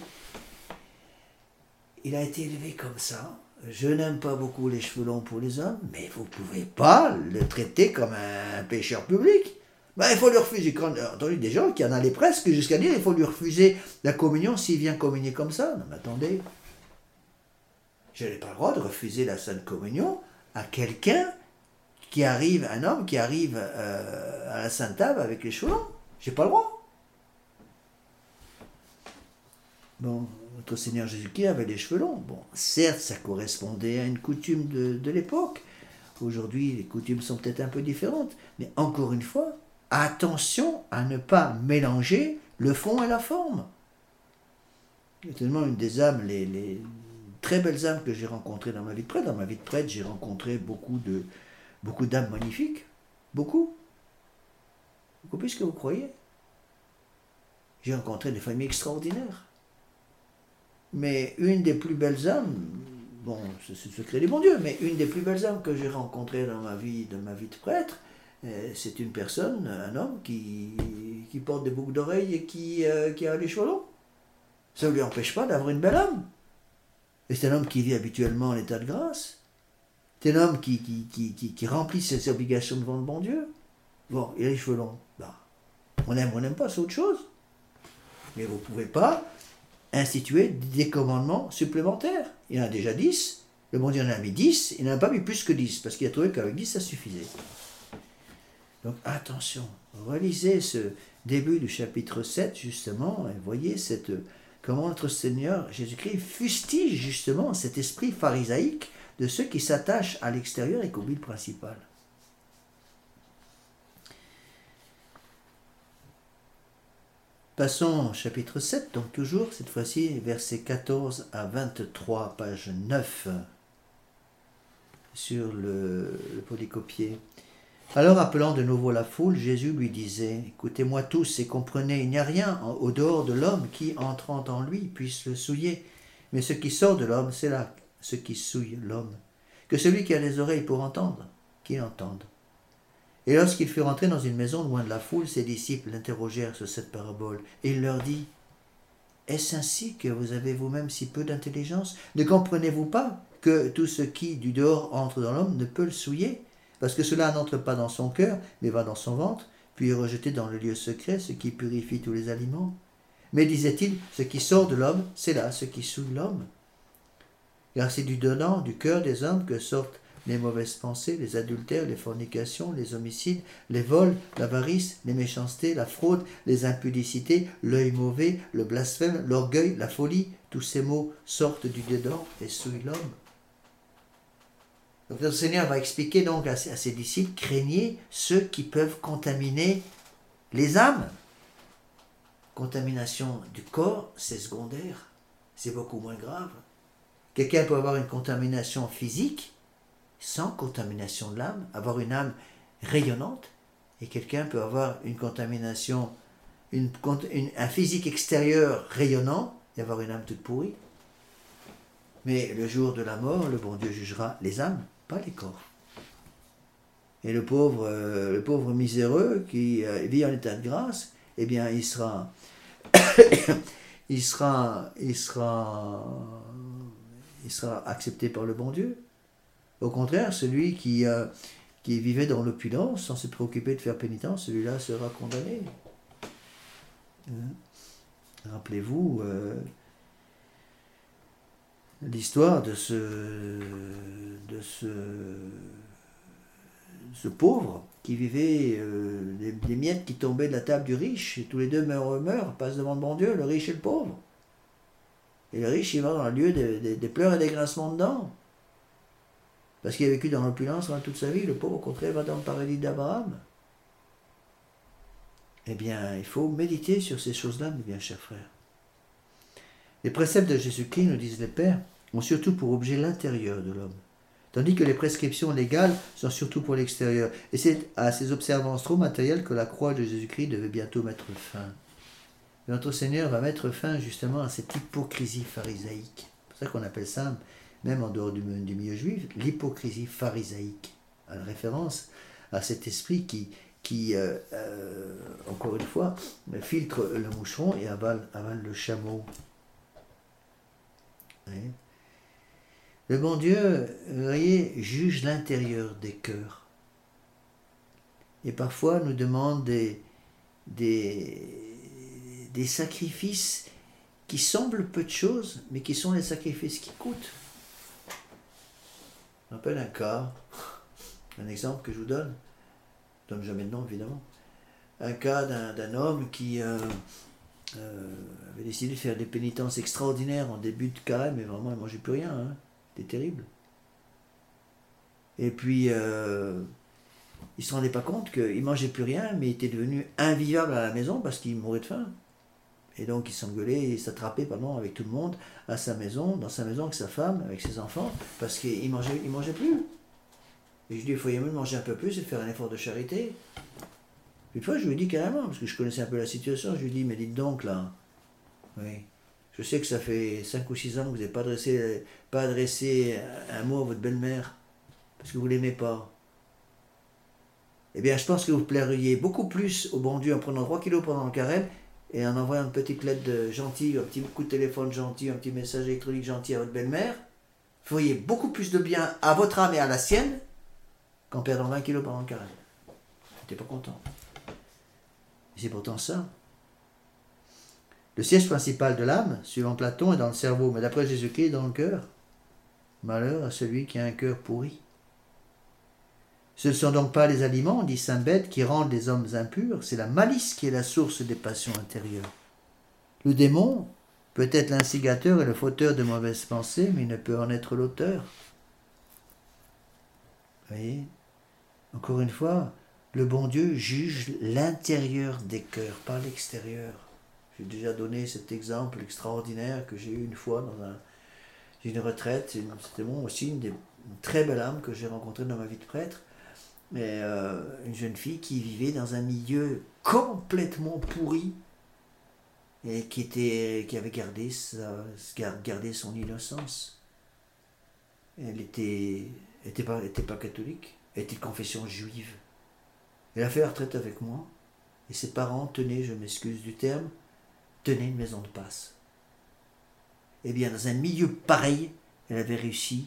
il a été élevé comme ça. Je n'aime pas beaucoup les cheveux longs pour les hommes, mais vous ne pouvez pas le traiter comme un pécheur public. Ben, il faut lui refuser. Quand, j'ai entendu des gens qui en allaient presque jusqu'à dire il faut lui refuser la communion s'il vient communier comme ça. Non mais attendez, je n'ai pas le droit de refuser la Sainte Communion à quelqu'un qui arrive, un homme qui arrive euh, à la Sainte Table avec les cheveux longs. J'ai pas le droit. Bon, notre Seigneur Jésus-Christ avait les cheveux longs. Bon, certes, ça correspondait à une coutume de, de l'époque. Aujourd'hui, les coutumes sont peut-être un peu différentes. Mais encore une fois, attention à ne pas mélanger le fond et la forme. C'est tellement une des âmes, les, les très belles âmes que j'ai rencontrées dans ma vie de prêtre. Dans ma vie de prêtre, j'ai rencontré beaucoup de beaucoup d'âmes magnifiques. Beaucoup. Beaucoup plus que vous croyez. J'ai rencontré des familles extraordinaires. Mais une des plus belles âmes, bon, c'est le secret du bon Dieu, mais une des plus belles âmes que j'ai rencontrées dans ma vie, dans ma vie de prêtre, euh, c'est une personne, un homme qui, qui porte des boucles d'oreilles et qui, euh, qui a les cheveux longs. Ça ne lui empêche pas d'avoir une belle âme. Et c'est un homme qui vit habituellement en état de grâce. C'est un homme qui, qui, qui, qui, qui remplit ses obligations devant le bon Dieu. Bon, il a les cheveux longs. Bah, on aime ou on n'aime pas, c'est autre chose. Mais vous ne pouvez pas instituer des commandements supplémentaires. Il en a déjà dix, le bon Dieu en a mis dix, il n'en a pas mis plus que dix, parce qu'il a trouvé qu'avec dix, ça suffisait. Donc attention, relisez ce début du chapitre sept, justement, et voyez cette, comment notre Seigneur Jésus-Christ fustige justement cet esprit pharisaïque de ceux qui s'attachent à l'extérieur et qu'oublient le principal. Passons au chapitre sept, donc toujours, cette fois-ci, versets quatorze à vingt-trois, page neuf, sur le, le polycopier. Alors, appelant de nouveau la foule, Jésus lui disait, « Écoutez-moi tous et comprenez, il n'y a rien au dehors de l'homme qui, entrant en lui, puisse le souiller. Mais ce qui sort de l'homme, c'est là ce qui souille l'homme. Que celui qui a les oreilles pour entendre, qu'il entende. » Et lorsqu'il fut rentré dans une maison loin de la foule, ses disciples l'interrogèrent sur cette parabole. Et il leur dit, « Est-ce ainsi que vous avez vous-même si peu d'intelligence? Ne comprenez-vous pas que tout ce qui du dehors entre dans l'homme ne peut le souiller? Parce que cela n'entre pas dans son cœur, mais va dans son ventre, puis est rejeté dans le lieu secret, ce qui purifie tous les aliments. Mais, disait-il, ce qui sort de l'homme, c'est là ce qui souille l'homme. Car c'est du dedans, du cœur des hommes que sortent les mauvaises pensées, les adultères, les fornications, les homicides, les vols, l'avarice, les méchancetés, la fraude, les impudicités, l'œil mauvais, le blasphème, l'orgueil, la folie. Tous ces mots sortent du dedans et souillent l'homme. Donc notre Seigneur va expliquer donc à ses, à ses disciples, craignez ceux qui peuvent contaminer les âmes. Contamination du corps, c'est secondaire, c'est beaucoup moins grave. Quelqu'un peut avoir une contamination physique, sans contamination de l'âme, avoir une âme rayonnante, et quelqu'un peut avoir une contamination, une, une, un physique extérieur rayonnant, et avoir une âme toute pourrie. Mais le jour de la mort, le bon Dieu jugera les âmes, pas les corps. Et le pauvre, euh, le pauvre miséreux qui euh, vit en état de grâce, eh bien, il sera, il sera, il sera, il sera accepté par le bon Dieu. Au contraire, celui qui, euh, qui vivait dans l'opulence sans se préoccuper de faire pénitence, celui-là sera condamné. Hein? Rappelez-vous euh, l'histoire de ce, de ce, ce pauvre qui vivait, euh, des, des miettes qui tombaient de la table du riche, et tous les deux meurent, meurent, passent devant le bon Dieu, le riche et le pauvre. Et le riche, il va dans le lieu des, des, des pleurs et des grincements de dents. Parce qu'il a vécu dans l'opulence pendant toute sa vie, le pauvre, au contraire, va dans le paradis d'Abraham. Eh bien, il faut méditer sur ces choses-là, mes bien chers frères. Les préceptes de Jésus-Christ, nous disent les pères, ont surtout pour objet l'intérieur de l'homme, tandis que les prescriptions légales sont surtout pour l'extérieur. Et c'est à ces observances trop matérielles que la croix de Jésus-Christ devait bientôt mettre fin. Et notre Seigneur va mettre fin justement à cette hypocrisie pharisaïque. C'est pour ça qu'on appelle ça, même en dehors du, du milieu juif, l'hypocrisie pharisaïque, en référence à cet esprit qui, qui euh, euh, encore une fois, filtre le moucheron et avale, avale le chameau. Oui. Le bon Dieu, vous voyez, juge l'intérieur des cœurs. Et parfois nous demande des, des, des sacrifices qui semblent peu de choses, mais qui sont les sacrifices qui coûtent. Je me rappelle un cas, un exemple que je vous donne, je ne donne jamais de nom évidemment, un cas d'un, d'un homme qui euh, euh, avait décidé de faire des pénitences extraordinaires en début de carême, mais vraiment il ne mangeait plus rien, hein. C'était terrible. Et puis, euh, il ne se rendait pas compte qu'il ne mangeait plus rien, mais il était devenu invivable à la maison parce qu'il mourait de faim. Et donc, il s'engueulait et s'attrapait pardon, avec tout le monde à sa maison, dans sa maison avec sa femme, avec ses enfants, parce qu'il ne mangeait, il mangeait plus. Et je lui ai dit, il faut y mieux manger un peu plus et faire un effort de charité. Une fois, je lui ai dit carrément, parce que je connaissais un peu la situation, je lui ai dit, mais dites donc là, oui. Je sais que ça fait cinq ou six ans que vous n'avez pas adressé, pas adressé un mot à votre belle-mère, parce que vous ne l'aimez pas. Eh bien, je pense que vous plairiez beaucoup plus au bon Dieu en prenant trois kilos pendant le carême et en envoyant une petite lettre gentille, un petit coup de téléphone gentil, un petit message électronique gentil à votre belle-mère. Vous feriez beaucoup plus de bien à votre âme et à la sienne qu'en perdant vingt kilos pendant le carême. Vous n'étiez pas content. Et c'est pourtant ça. Le siège principal de l'âme, suivant Platon, est dans le cerveau, mais d'après Jésus-Christ, dans le cœur. Malheur à celui qui a un cœur pourri. Ce ne sont donc pas les aliments, dit saint Bède, qui rendent les hommes impurs, c'est la malice qui est la source des passions intérieures. Le démon peut être l'instigateur et le fauteur de mauvaises pensées, mais il ne peut en être l'auteur. Vous voyez ? Encore une fois, le bon Dieu juge l'intérieur des cœurs, pas l'extérieur. J'ai déjà donné cet exemple extraordinaire que j'ai eu une fois dans un, une retraite. C'était bon aussi, une, des, une très belle âme que j'ai rencontrée dans ma vie de prêtre. Mais euh, une jeune fille qui vivait dans un milieu complètement pourri et qui, était, qui avait gardé, sa, gardé son innocence. Elle était, était, pas, était pas catholique, elle était de confession juive. Elle a fait la retraite avec moi et ses parents tenaient, je m'excuse du terme, tenait une maison de passe. Eh bien, dans un milieu pareil, elle avait réussi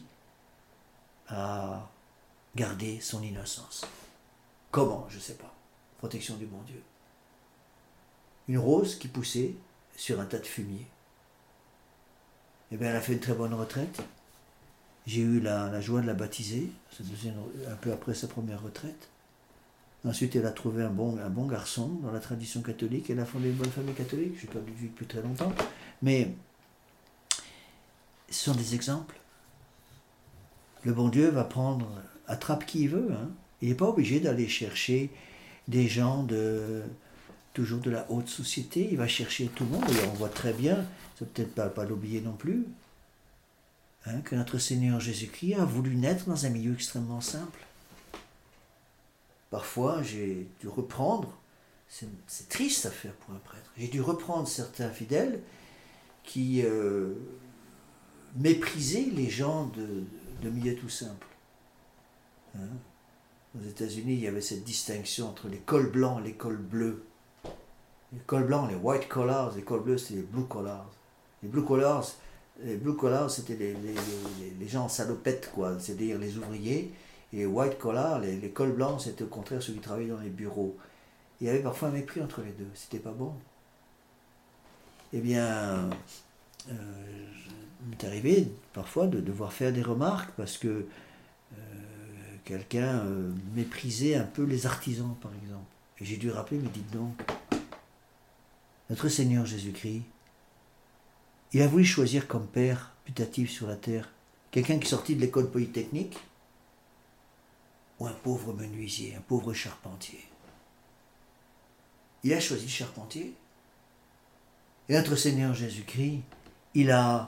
à garder son innocence. Comment? Je ne sais pas. Protection du bon Dieu. Une rose qui poussait sur un tas de fumier. Eh bien, elle a fait une très bonne retraite. J'ai eu la, la joie de la baptiser, un peu après sa première retraite. Ensuite, elle a trouvé un bon, un bon garçon dans la tradition catholique. Elle a fondé une bonne famille catholique. Je n'ai pas vu depuis très longtemps. Mais ce sont des exemples. Le bon Dieu va prendre, attrape qui il veut. Hein. Il n'est pas obligé d'aller chercher des gens de toujours de la haute société. Il va chercher tout le monde. Et on voit très bien, c'est peut-être pas, pas l'oublier non plus, hein, que notre Seigneur Jésus-Christ a voulu naître dans un milieu extrêmement simple. Parfois, j'ai dû reprendre, c'est, c'est triste à faire pour un prêtre, j'ai dû reprendre certains fidèles qui euh, méprisaient les gens de, de milieu tout simple. Hein? Aux États-Unis, il y avait cette distinction entre les cols blancs et les cols bleus. Les cols blancs, les white collars, les cols bleus, c'est les blue collars. Les blue collars, les blue collars c'était les, les, les, les gens en salopette, quoi, c'est-à-dire les ouvriers. Et les white collars, les, les cols blancs, c'était au contraire ceux qui travaillaient dans les bureaux. Il y avait parfois un mépris entre les deux, c'était pas bon. Eh bien, euh, il m'est arrivé parfois de devoir faire des remarques parce que euh, quelqu'un euh, méprisait un peu les artisans, par exemple. Et j'ai dû rappeler, mais dites donc, notre Seigneur Jésus-Christ, il a voulu choisir comme père putatif sur la terre quelqu'un qui sortit de l'école polytechnique ou un pauvre menuisier, un pauvre charpentier. Il a choisi le charpentier. Et notre Seigneur Jésus-Christ, il a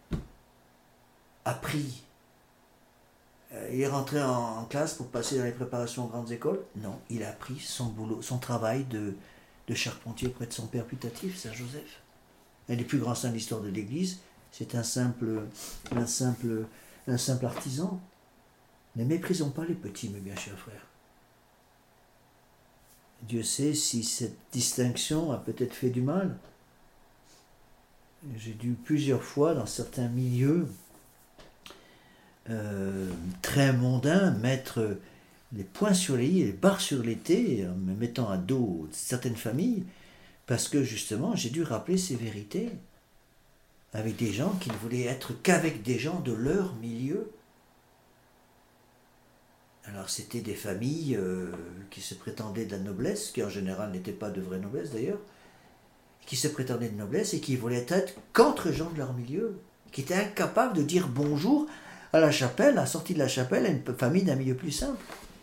appris. Il est rentré en classe pour passer dans les préparations aux grandes écoles. Non, il a appris son boulot, son travail de, de charpentier auprès de son père putatif, Saint Joseph. Un des plus grands saints de l'histoire de l'Église, c'est un simple, un simple, un simple artisan. Ne méprisons pas les petits, mes bien chers frères. Dieu sait si cette distinction a peut-être fait du mal. J'ai dû plusieurs fois, dans certains milieux euh, très mondains, mettre les points sur les i et les barres sur les t, en me mettant à dos certaines familles, parce que justement, j'ai dû rappeler ces vérités avec des gens qui ne voulaient être qu'avec des gens de leur milieu. Alors c'était des familles euh, qui se prétendaient de la noblesse, qui en général n'étaient pas de vraie noblesse d'ailleurs, qui se prétendaient de noblesse et qui voulaient être qu'entre gens de leur milieu, qui étaient incapables de dire bonjour à la chapelle, à la sortie de la chapelle, à une famille d'un milieu plus simple.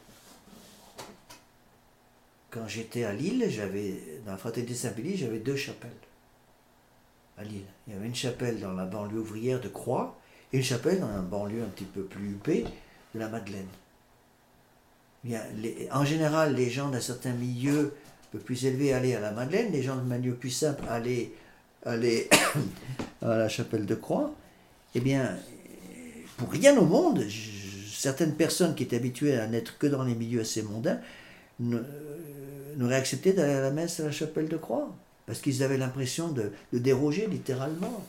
Quand j'étais à Lille, j'avais, dans la fraternité Saint-Pélie, j'avais deux chapelles à Lille. Il y avait une chapelle dans la banlieue ouvrière de Croix et une chapelle dans la banlieue un petit peu plus huppée de la Madeleine. Bien, les, en général, les gens d'un certain milieu un peu plus élevé allaient à la Madeleine, les gens de milieu plus simple allaient, allaient à la chapelle de Croix. Eh bien, pour rien au monde, je, certaines personnes qui étaient habituées à n'être que dans les milieux assez mondains n'auraient accepté d'aller à la messe à la chapelle de Croix, parce qu'ils avaient l'impression de, de déroger littéralement.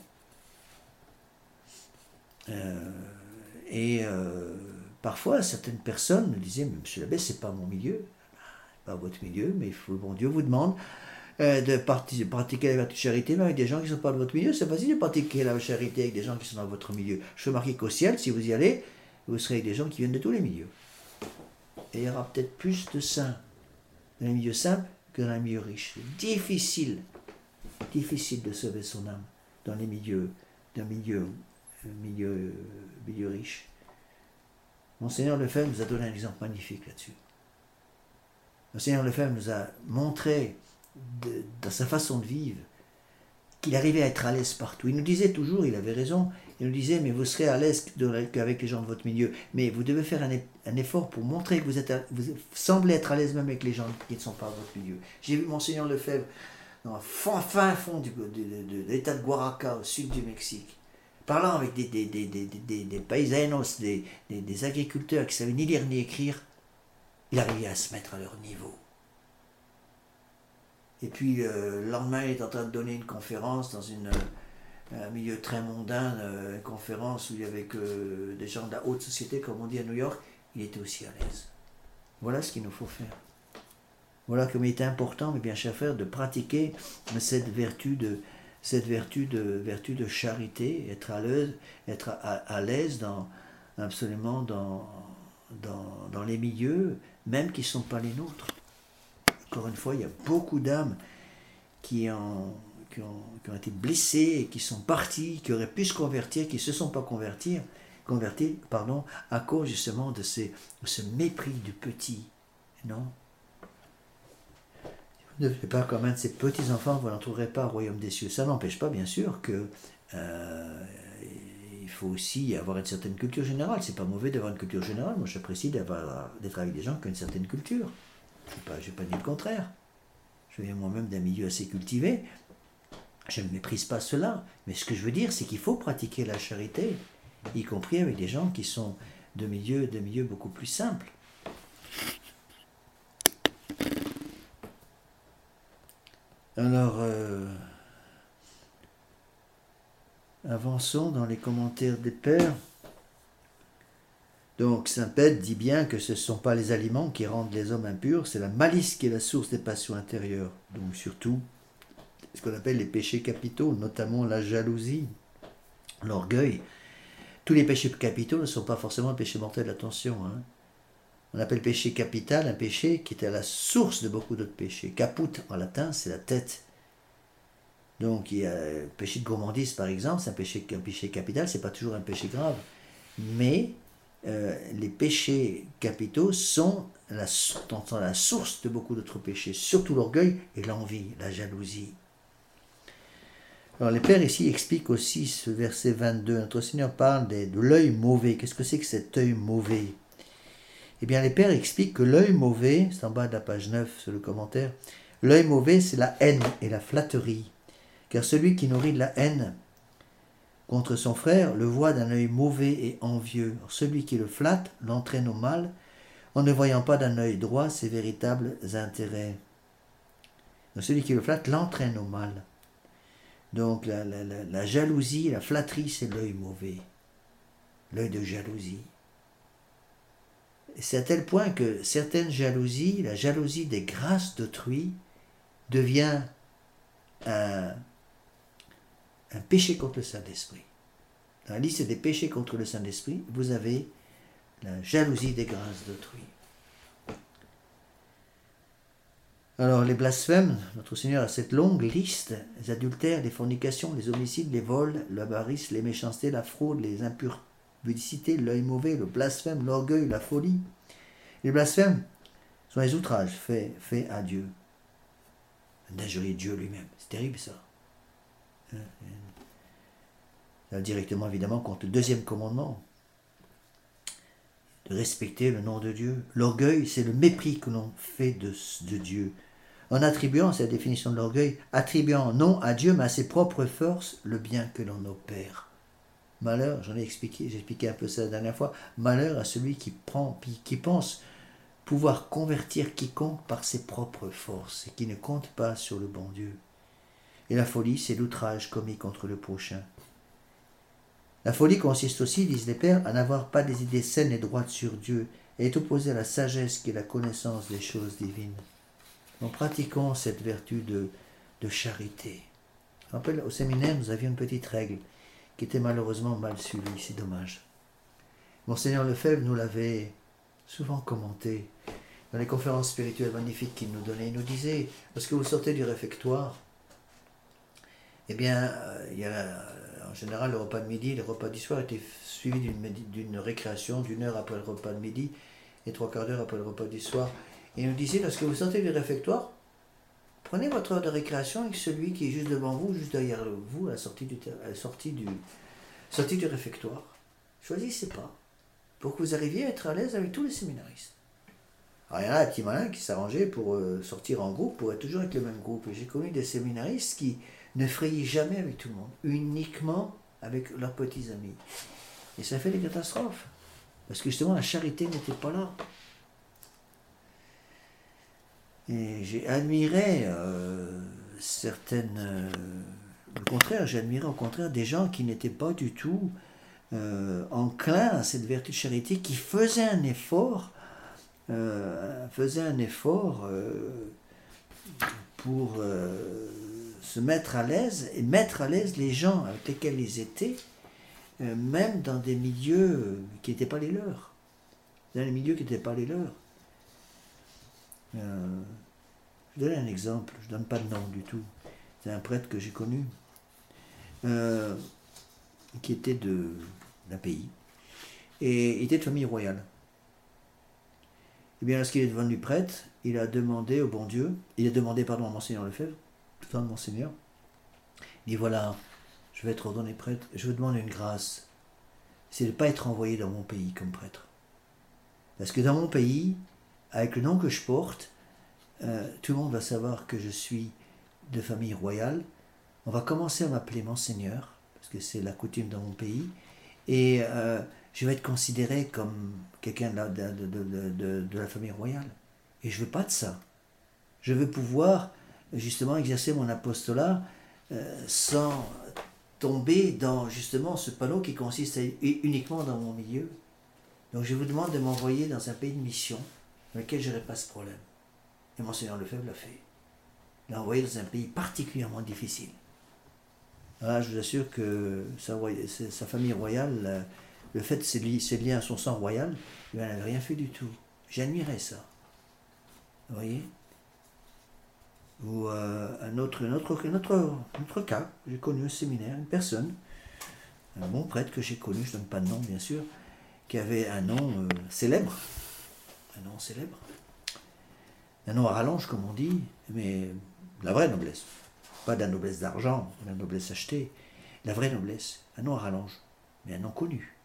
Euh, et euh, parfois, certaines personnes me disaient, mais monsieur l'abbé, c'est pas mon milieu, pas votre milieu, mais il faut, bon Dieu vous demande euh, de parti, pratiquer la vertu de charité, mais avec des gens qui ne sont pas de votre milieu. C'est facile de pratiquer la charité avec des gens qui sont dans votre milieu. Je remarque qu'au ciel, si vous y allez, vous serez avec des gens qui viennent de tous les milieux. Et il y aura peut-être plus de saints dans les milieux simples que dans les milieux riches. C'est difficile, difficile de sauver son âme dans les milieux, d'un milieu, milieu, milieu riche. Monseigneur Lefebvre nous a donné un exemple magnifique là-dessus. Monseigneur Lefebvre nous a montré, de, dans sa façon de vivre, qu'il arrivait à être à l'aise partout. Il nous disait toujours, il avait raison, il nous disait, mais vous serez à l'aise qu'avec les gens de votre milieu, mais vous devez faire un, un effort pour montrer que vous, êtes à, vous semblez être à l'aise même avec les gens qui ne sont pas de votre milieu. J'ai vu Monseigneur Lefebvre dans le fin, fin fond du, de, de, de l'état de Oaxaca, au sud du Mexique, parlant avec des, des, des, des, des, des paisanos, des, des, des agriculteurs qui ne savaient ni lire ni écrire. Il arrivait à se mettre à leur niveau. Et puis euh, le lendemain, il est en train de donner une conférence dans une, un milieu très mondain, une conférence où il y avait que des gens de la haute société, comme on dit à New York. Il était aussi à l'aise. Voilà ce qu'il nous faut faire. Voilà comme il est important, mes bien chers frères, de pratiquer cette vertu de, cette vertu de, vertu de charité, être à l'aise, être à, à, à l'aise dans, absolument dans, dans, dans les milieux, même qui ne sont pas les nôtres. Encore une fois, il y a beaucoup d'âmes qui ont, qui, ont, qui ont été blessées et qui sont parties, qui auraient pu se convertir, qui ne se sont pas convertis, convertis pardon, à cause justement de, ces, de ce mépris du petit. Non? Ne faites pas comme un de ces petits-enfants, vous n'en trouverez pas au royaume des cieux. Ça n'empêche pas, bien sûr, que euh, il faut aussi avoir une certaine culture générale. C'est pas mauvais d'avoir une culture générale. Moi, j'apprécie d'être avec des gens qui ont une certaine culture. Je n'ai pas, pas dit le contraire. Je viens moi-même d'un milieu assez cultivé. Je ne méprise pas cela. Mais ce que je veux dire, c'est qu'il faut pratiquer la charité, y compris avec des gens qui sont de milieux, de milieux beaucoup plus simples. Alors, euh, Avançons dans les commentaires des pères. Donc saint Pètre dit bien que ce ne sont pas les aliments qui rendent les hommes impurs, c'est la malice qui est la source des passions intérieures. Donc surtout ce qu'on appelle les péchés capitaux, notamment la jalousie, l'orgueil. Tous les péchés capitaux ne sont pas forcément un péché mortel, attention. Hein. On appelle péché capital un péché qui est à la source de beaucoup d'autres péchés. Caput en latin, c'est la tête. Donc il y a le péché de gourmandise par exemple, c'est un péché, un péché capital, c'est pas toujours un péché grave. Mais euh, les péchés capitaux sont la, sont la source de beaucoup d'autres péchés, surtout l'orgueil et l'envie, la jalousie. Alors les pères ici expliquent aussi ce verset vingt-deux. Notre Seigneur parle de, de l'œil mauvais. Qu'est-ce que c'est que cet œil mauvais? Eh bien les pères expliquent que l'œil mauvais, c'est en bas de la page neuf sur le commentaire, l'œil mauvais c'est la haine et la flatterie. Car celui qui nourrit de la haine contre son frère le voit d'un œil mauvais et envieux. Celui qui le flatte l'entraîne au mal, en ne voyant pas d'un œil droit ses véritables intérêts. Donc, celui qui le flatte l'entraîne au mal. Donc la, la, la, la jalousie, la flatterie, c'est l'œil mauvais, l'œil de jalousie. C'est à tel point que certaines jalousies, la jalousie des grâces d'autrui, devient un, un péché contre le Saint-Esprit. Dans la liste des péchés contre le Saint-Esprit, vous avez la jalousie des grâces d'autrui. Alors les blasphèmes, notre Seigneur a cette longue liste, les adultères, les fornications, les homicides, les vols, l'avarice, les méchancetés, la fraude, les impudicités, l'œil mauvais, le blasphème, l'orgueil, la folie. Les blasphèmes sont les outrages faits, faits à Dieu. D'injurier Dieu lui-même, c'est terrible ça. Ça va directement évidemment contre le deuxième commandement, de respecter le nom de Dieu. L'orgueil, c'est le mépris que l'on fait de, de Dieu. En attribuant, c'est la définition de l'orgueil, attribuant non à Dieu, mais à ses propres forces, le bien que l'on opère. Malheur, j'en ai expliqué, j'ai expliqué un peu ça la dernière fois, malheur à celui qui, prend, qui pense pouvoir convertir quiconque par ses propres forces et qui ne compte pas sur le bon Dieu. Et la folie, c'est l'outrage commis contre le prochain. La folie consiste aussi, disent les pères, à n'avoir pas des idées saines et droites sur Dieu et est opposée à la sagesse qui est la connaissance des choses divines. Donc pratiquons cette vertu de, de charité. Je me rappelle, au séminaire, nous avions une petite règle qui était malheureusement mal suivie, c'est dommage. Monseigneur Lefebvre nous l'avait souvent commenté dans les conférences spirituelles magnifiques qu'il nous donnait. Il nous disait, lorsque vous sortez du réfectoire, eh bien, euh, il y a en général le repas de midi, le repas du soir était suivi d'une, d'une récréation d'une heure après le repas de midi et trois quarts d'heure après le repas du soir. Et il nous disait, lorsque vous sortez du réfectoire, prenez votre heure de récréation avec celui qui est juste devant vous, juste derrière vous, à la sortie du, à la sortie du, sortie du réfectoire. Choisissez pas, pour que vous arriviez à être à l'aise avec tous les séminaristes. Alors il y en a un petit malin qui s'arrangeait pour euh, sortir en groupe, pour être toujours avec le même groupe. Et j'ai connu des séminaristes qui ne frayaient jamais avec tout le monde, uniquement avec leurs petits amis. Et ça fait des catastrophes, parce que justement la charité n'était pas là. Et j'ai admiré euh, certaines... Euh, le contraire, j'ai admiré au contraire des gens qui n'étaient pas du tout euh, enclins à cette vertu de charité, qui faisaient un effort, euh, faisaient un effort euh, pour euh, se mettre à l'aise et mettre à l'aise les gens avec lesquels ils étaient, euh, même dans des milieux qui n'étaient pas les leurs. Dans les milieux qui n'étaient pas les leurs. Euh, je donne un exemple, je ne donne pas de nom du tout. C'est un prêtre que j'ai connu, euh, qui était de, d'un pays, et il était de famille royale. Et bien, lorsqu'il est devenu prêtre, il a demandé au bon Dieu, il a demandé pardon à Monseigneur Lefebvre, tout le temps de Monseigneur, il dit voilà, je vais être ordonné prêtre, je vous demande une grâce, c'est de ne pas être envoyé dans mon pays comme prêtre. Parce que dans mon pays, avec le nom que je porte, euh, tout le monde va savoir que je suis de famille royale. On va commencer à m'appeler Monseigneur, parce que c'est la coutume dans mon pays, et euh, je vais être considéré comme quelqu'un de la, de, de, de, de, de la famille royale. Et je ne veux pas de ça. Je veux pouvoir justement exercer mon apostolat euh, sans tomber dans justement ce panneau qui consiste à, uniquement dans mon milieu. Donc je vous demande de m'envoyer dans un pays de mission dans lequel je n'aurai pas ce problème. Et mon Seigneur Lefebvre l'a fait. Il l'a envoyé dans un pays particulièrement difficile. Là, je vous assure que sa, sa famille royale, le fait de ses liens à son sang royal, il n'avait rien fait du tout. J'admirais ça. Vous voyez? Ou euh, un, autre, un, autre, un, autre, un autre cas, j'ai connu un séminaire, une personne, un bon prêtre que j'ai connu, je ne donne pas de nom bien sûr, qui avait un nom euh, célèbre, un nom célèbre, un nom à rallonge comme on dit, mais la vraie noblesse, pas de la noblesse d'argent, la noblesse achetée, la vraie noblesse, un nom à rallonge, mais un nom connu.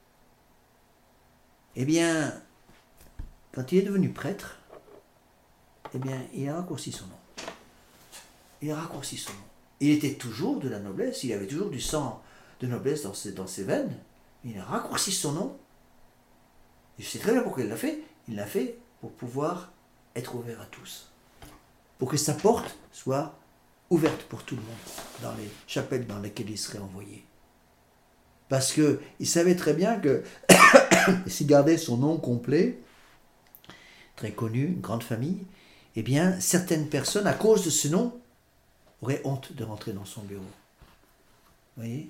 Eh bien, quand il est devenu prêtre, eh bien, il a raccourci son nom. Il a raccourci son nom. Il était toujours de la noblesse, il avait toujours du sang de noblesse dans ses, dans ses veines, mais il a raccourci son nom. Et je sais très bien pourquoi il l'a fait. Il l'a fait pour pouvoir être ouvert à tous. Pour que sa porte soit ouverte pour tout le monde, dans les chapelles dans lesquelles il serait envoyé. Parce qu'il savait très bien que s'il gardait son nom complet, très connu, une grande famille, eh bien, certaines personnes, à cause de ce nom, auraient honte de rentrer dans son bureau. Vous voyez?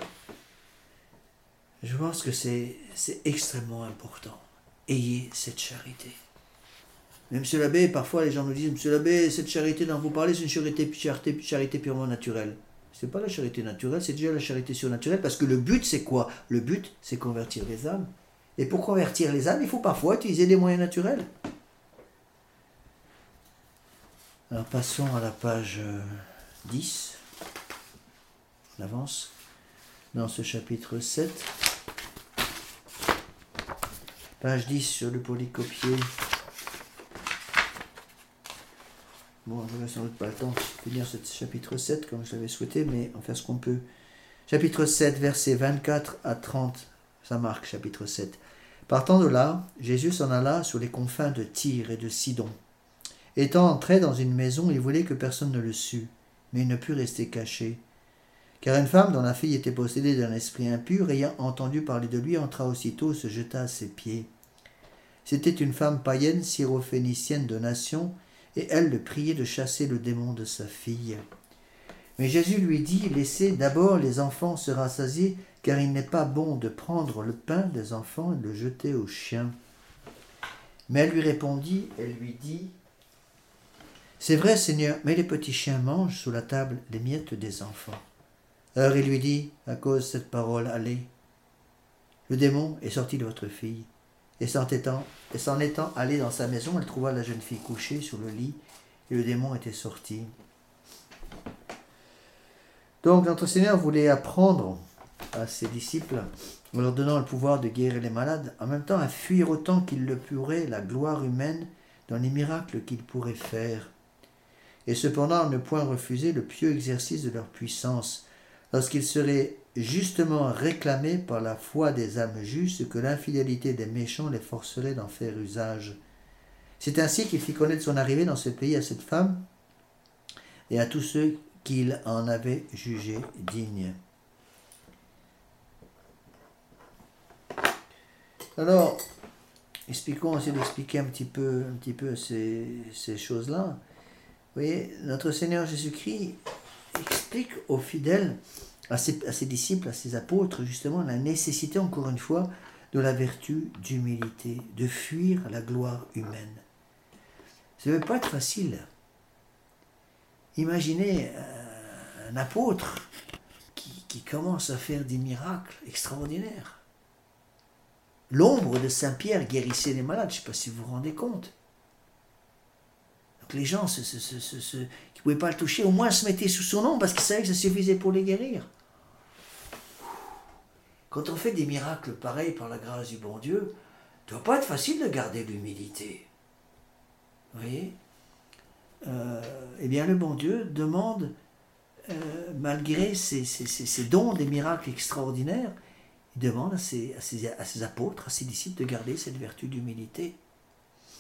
Je pense que c'est, c'est extrêmement important. Ayez cette charité. Mais monsieur l'abbé, parfois les gens nous disent, monsieur l'abbé, cette charité dont vous parlez, c'est une charité, charité, charité purement naturelle. C'est pas la charité naturelle, c'est déjà la charité surnaturelle, parce que le but, c'est quoi? Le but, c'est convertir les âmes. Et pour convertir les âmes, il faut parfois utiliser des moyens naturels. Alors passons à la page dix. On avance dans ce chapitre sept. Page dix sur le polycopier. Bon, je n'aurai sans doute pas le temps de lire ce chapitre sept comme je l'avais souhaité, mais on fait ce qu'on peut. Chapitre sept, versets vingt-quatre à trente. Ça marque, chapitre sept. Partant de là, Jésus s'en alla sur les confins de Tyr et de Sidon. Étant entré dans une maison, il voulait que personne ne le sût, mais il ne put rester caché. Car une femme dont la fille était possédée d'un esprit impur, ayant entendu parler de lui, entra aussitôt et se jeta à ses pieds. C'était une femme païenne, syrophénicienne de nation, et elle le priait de chasser le démon de sa fille. Mais Jésus lui dit, « Laissez d'abord les enfants se rassasier, car il n'est pas bon de prendre le pain des enfants et de le jeter aux chiens. » Mais elle lui répondit, elle lui dit, « C'est vrai, Seigneur, mais les petits chiens mangent sous la table les miettes des enfants. » Alors il lui dit, à cause de cette parole, « Allez, le démon est sorti de votre fille. » Et s'en étant, et s'en étant allée dans sa maison, elle trouva la jeune fille couchée sur le lit, et le démon était sorti. Donc notre Seigneur voulait apprendre à ses disciples, en leur donnant le pouvoir de guérir les malades, en même temps à fuir autant qu'ils le pourraient la gloire humaine dans les miracles qu'ils pourraient faire. Et cependant ne point refuser le pieux exercice de leur puissance, lorsqu'ils seraient justement réclamés par la foi des âmes justes que l'infidélité des méchants les forcerait d'en faire usage. C'est ainsi qu'il fit connaître son arrivée dans ce pays à cette femme et à tous ceux qu'il en avait jugés dignes. Alors, expliquons, essayons d'expliquer un petit peu, un petit peu ces, ces choses-là. Vous voyez, notre Seigneur Jésus-Christ explique aux fidèles, à ses, à ses disciples, à ses apôtres, justement, la nécessité, encore une fois, de la vertu d'humilité, de fuir la gloire humaine. Ça ne veut pas être facile. Imaginez euh, un apôtre qui, qui commence à faire des miracles extraordinaires. L'ombre de Saint-Pierre guérissait les malades, je ne sais pas si vous vous rendez compte. Donc les gens se, se, se, se, se, qui ne pouvaient pas le toucher, au moins se mettaient sous son ombre parce qu'ils savaient que ça suffisait pour les guérir. Quand on fait des miracles pareils par la grâce du bon Dieu, ça ne doit pas être facile de garder l'humilité. Vous voyez euh, Eh bien, le bon Dieu demande, euh, malgré ses, ses, ses, ses dons, des miracles extraordinaires, il demande à ses, à, ses, à ses apôtres, à ses disciples de garder cette vertu d'humilité.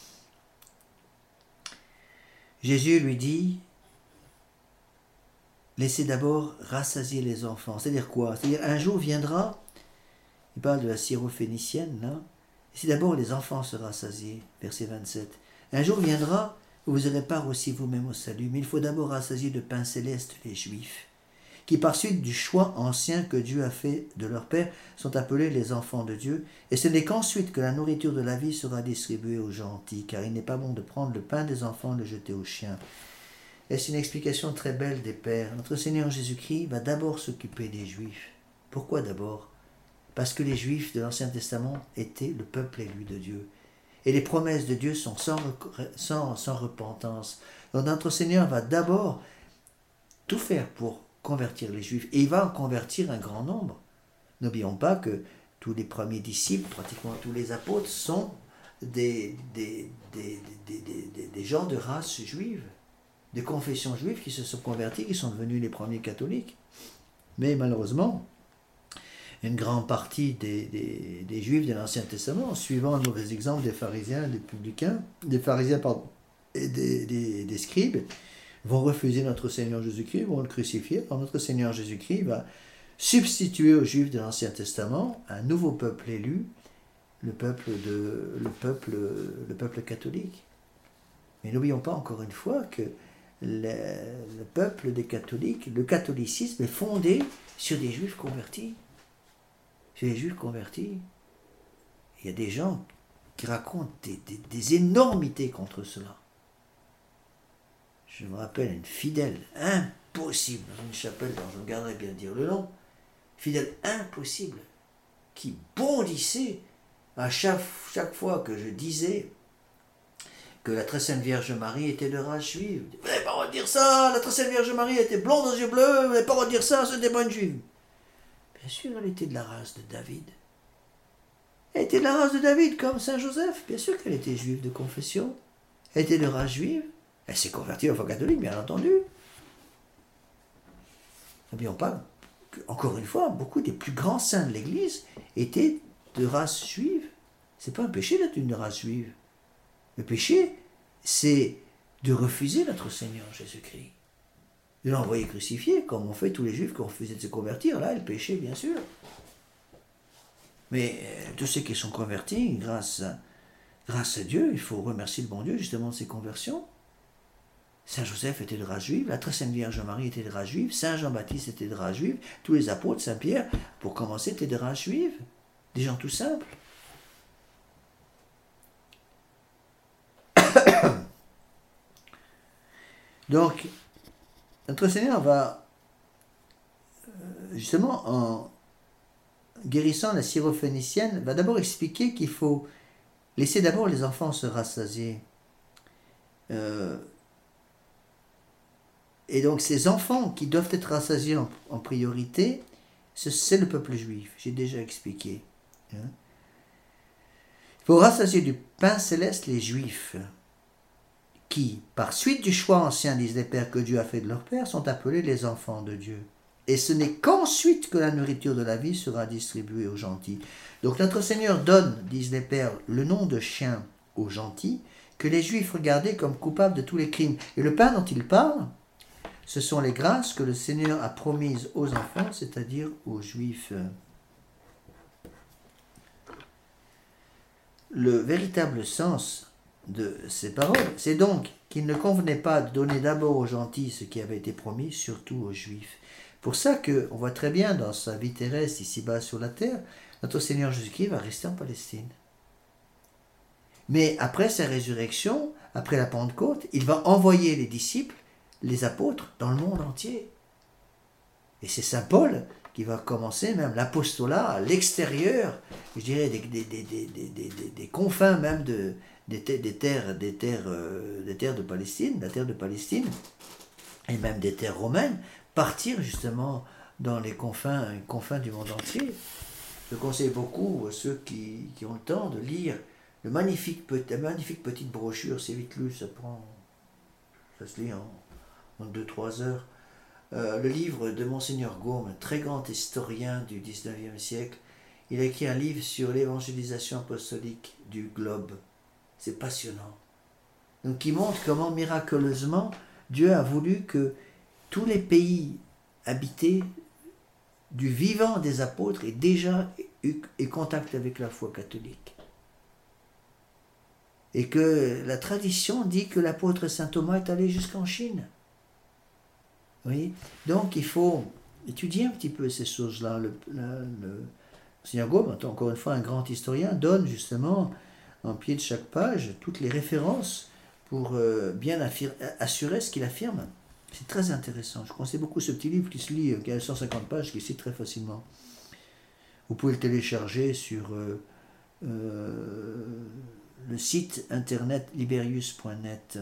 Jésus lui dit, laissez d'abord rassasier les enfants. C'est-à-dire quoi? C'est-à-dire un jour viendra, il parle de la syrophénicienne, là, laissez d'abord les enfants se rassasier, verset vingt-sept. Un jour viendra où vous aurez part aussi vous-même au salut, mais il faut d'abord rassasier de pain céleste les Juifs, qui par suite du choix ancien que Dieu a fait de leur Père, sont appelés les enfants de Dieu, et ce n'est qu'ensuite que la nourriture de la vie sera distribuée aux gentils, car il n'est pas bon de prendre le pain des enfants et le jeter aux chiens. Et c'est une explication très belle des pères. Notre Seigneur Jésus-Christ va d'abord s'occuper des Juifs. Pourquoi d'abord? Parce que les Juifs de l'Ancien Testament étaient le peuple élu de Dieu. Et les promesses de Dieu sont sans, sans, sans repentance. Donc notre Seigneur va d'abord tout faire pour convertir les Juifs. Et il va en convertir un grand nombre. N'oublions pas que tous les premiers disciples, pratiquement tous les apôtres, sont des, des, des, des, des, des, des gens de race juive, de confession juive qui se sont convertis, qui sont devenus les premiers catholiques. Mais malheureusement, une grande partie des, des, des Juifs de l'Ancien Testament, suivant le mauvais exemple des pharisiens, des publicains, des pharisiens pardon, et des, des, des scribes, vont refuser notre Seigneur Jésus-Christ, vont le crucifier. Alors notre Seigneur Jésus-Christ va substituer aux Juifs de l'Ancien Testament un nouveau peuple élu, le peuple, de, le peuple, le peuple catholique. Mais n'oublions pas encore une fois que le, le peuple des catholiques, le catholicisme est fondé sur des Juifs convertis. Sur les Juifs convertis. Il y a des gens qui racontent des, des, des énormités contre cela. Je me rappelle une fidèle impossible dans une chapelle dont je me garderai bien de dire le nom, fidèle impossible, qui bondissait à chaque, chaque fois que je disais que la très sainte Vierge Marie était de race juive. Vous n'avez pas le droit de dire ça, la très sainte Vierge Marie était blonde aux yeux bleus, vous n'avez pas le droit de dire ça, c'était pas une juive. Bien sûr, elle était de la race de David. Elle était de la race de David, comme Saint Joseph. Bien sûr qu'elle était juive de confession. Elle était de race juive. Elle s'est convertie à la foi catholique, bien entendu. N'oublions pas que, encore une fois, beaucoup des plus grands saints de l'Église étaient de race juive. C'est pas un péché d'être une race juive. Le péché, c'est de refuser notre Seigneur Jésus-Christ. De l'envoyer crucifié, comme ont fait tous les Juifs qui ont refusé de se convertir. Là, le péché, bien sûr. Mais euh, tous ceux qui sont convertis, grâce à, grâce à Dieu, il faut remercier le bon Dieu justement de ces conversions. Saint Joseph était de race juive, la très sainte Vierge Marie était de race juive, Saint Jean-Baptiste était de race juive, tous les apôtres, Saint Pierre, pour commencer, étaient de race juive. Des gens tout simples. Donc, notre Seigneur va, justement, en guérissant la syrophénicienne, va d'abord expliquer qu'il faut laisser d'abord les enfants se rassasier. Euh, et donc, ces enfants qui doivent être rassasiés en, en priorité, c'est le peuple juif. J'ai déjà expliqué. Hein. Il faut rassasier du pain céleste les Juifs, qui, par suite du choix ancien, disent les pères, que Dieu a fait de leur père, sont appelés les enfants de Dieu. Et ce n'est qu'ensuite que la nourriture de la vie sera distribuée aux gentils. Donc notre Seigneur donne, disent les pères, le nom de chien aux gentils, que les Juifs regardaient comme coupables de tous les crimes. Et le pain dont il parle, ce sont les grâces que le Seigneur a promises aux enfants, c'est-à-dire aux Juifs. Le véritable sens de ces paroles, c'est donc qu'il ne convenait pas de donner d'abord aux gentils ce qui avait été promis, surtout aux Juifs. Pour ça qu'on voit très bien dans sa vie terrestre, ici-bas sur la terre, notre Seigneur Jésus-Christ va rester en Palestine. Mais après sa résurrection, après la Pentecôte, il va envoyer les disciples, les apôtres, dans le monde entier. Et c'est Saint Paul qui va commencer même l'apostolat à l'extérieur, je dirais des, des, des, des, des, des, des confins même de, des, des, terres, des, terres, euh, des terres de Palestine, la terre de Palestine, et même des terres romaines, partir justement dans les confins, les confins du monde entier. Je conseille beaucoup à ceux qui, qui ont le temps de lire le magnifique, la magnifique petite brochure, c'est vite lu, ça prend, ça se lit en, en deux trois heures. Euh, le livre de Monseigneur Gaume, un très grand historien du dix-neuvième siècle. Il a écrit un livre sur l'évangélisation apostolique du globe. C'est passionnant. Donc, il montre comment miraculeusement Dieu a voulu que tous les pays habité du vivant des apôtres et déjà eu, eu contact avec la foi catholique. Et que la tradition dit que l'apôtre saint Thomas est allé jusqu'en Chine. Vous voyez ? Donc il faut étudier un petit peu ces choses-là. Le, le, le Seigneur Gaume, encore une fois un grand historien, donne justement en pied de chaque page toutes les références pour euh, bien affir- assurer ce qu'il affirme. C'est très intéressant. Je conseille beaucoup ce petit livre qui se lit, qui a cent cinquante pages, qui se lit très facilement. Vous pouvez le télécharger sur euh, euh, le site internet liberius point net.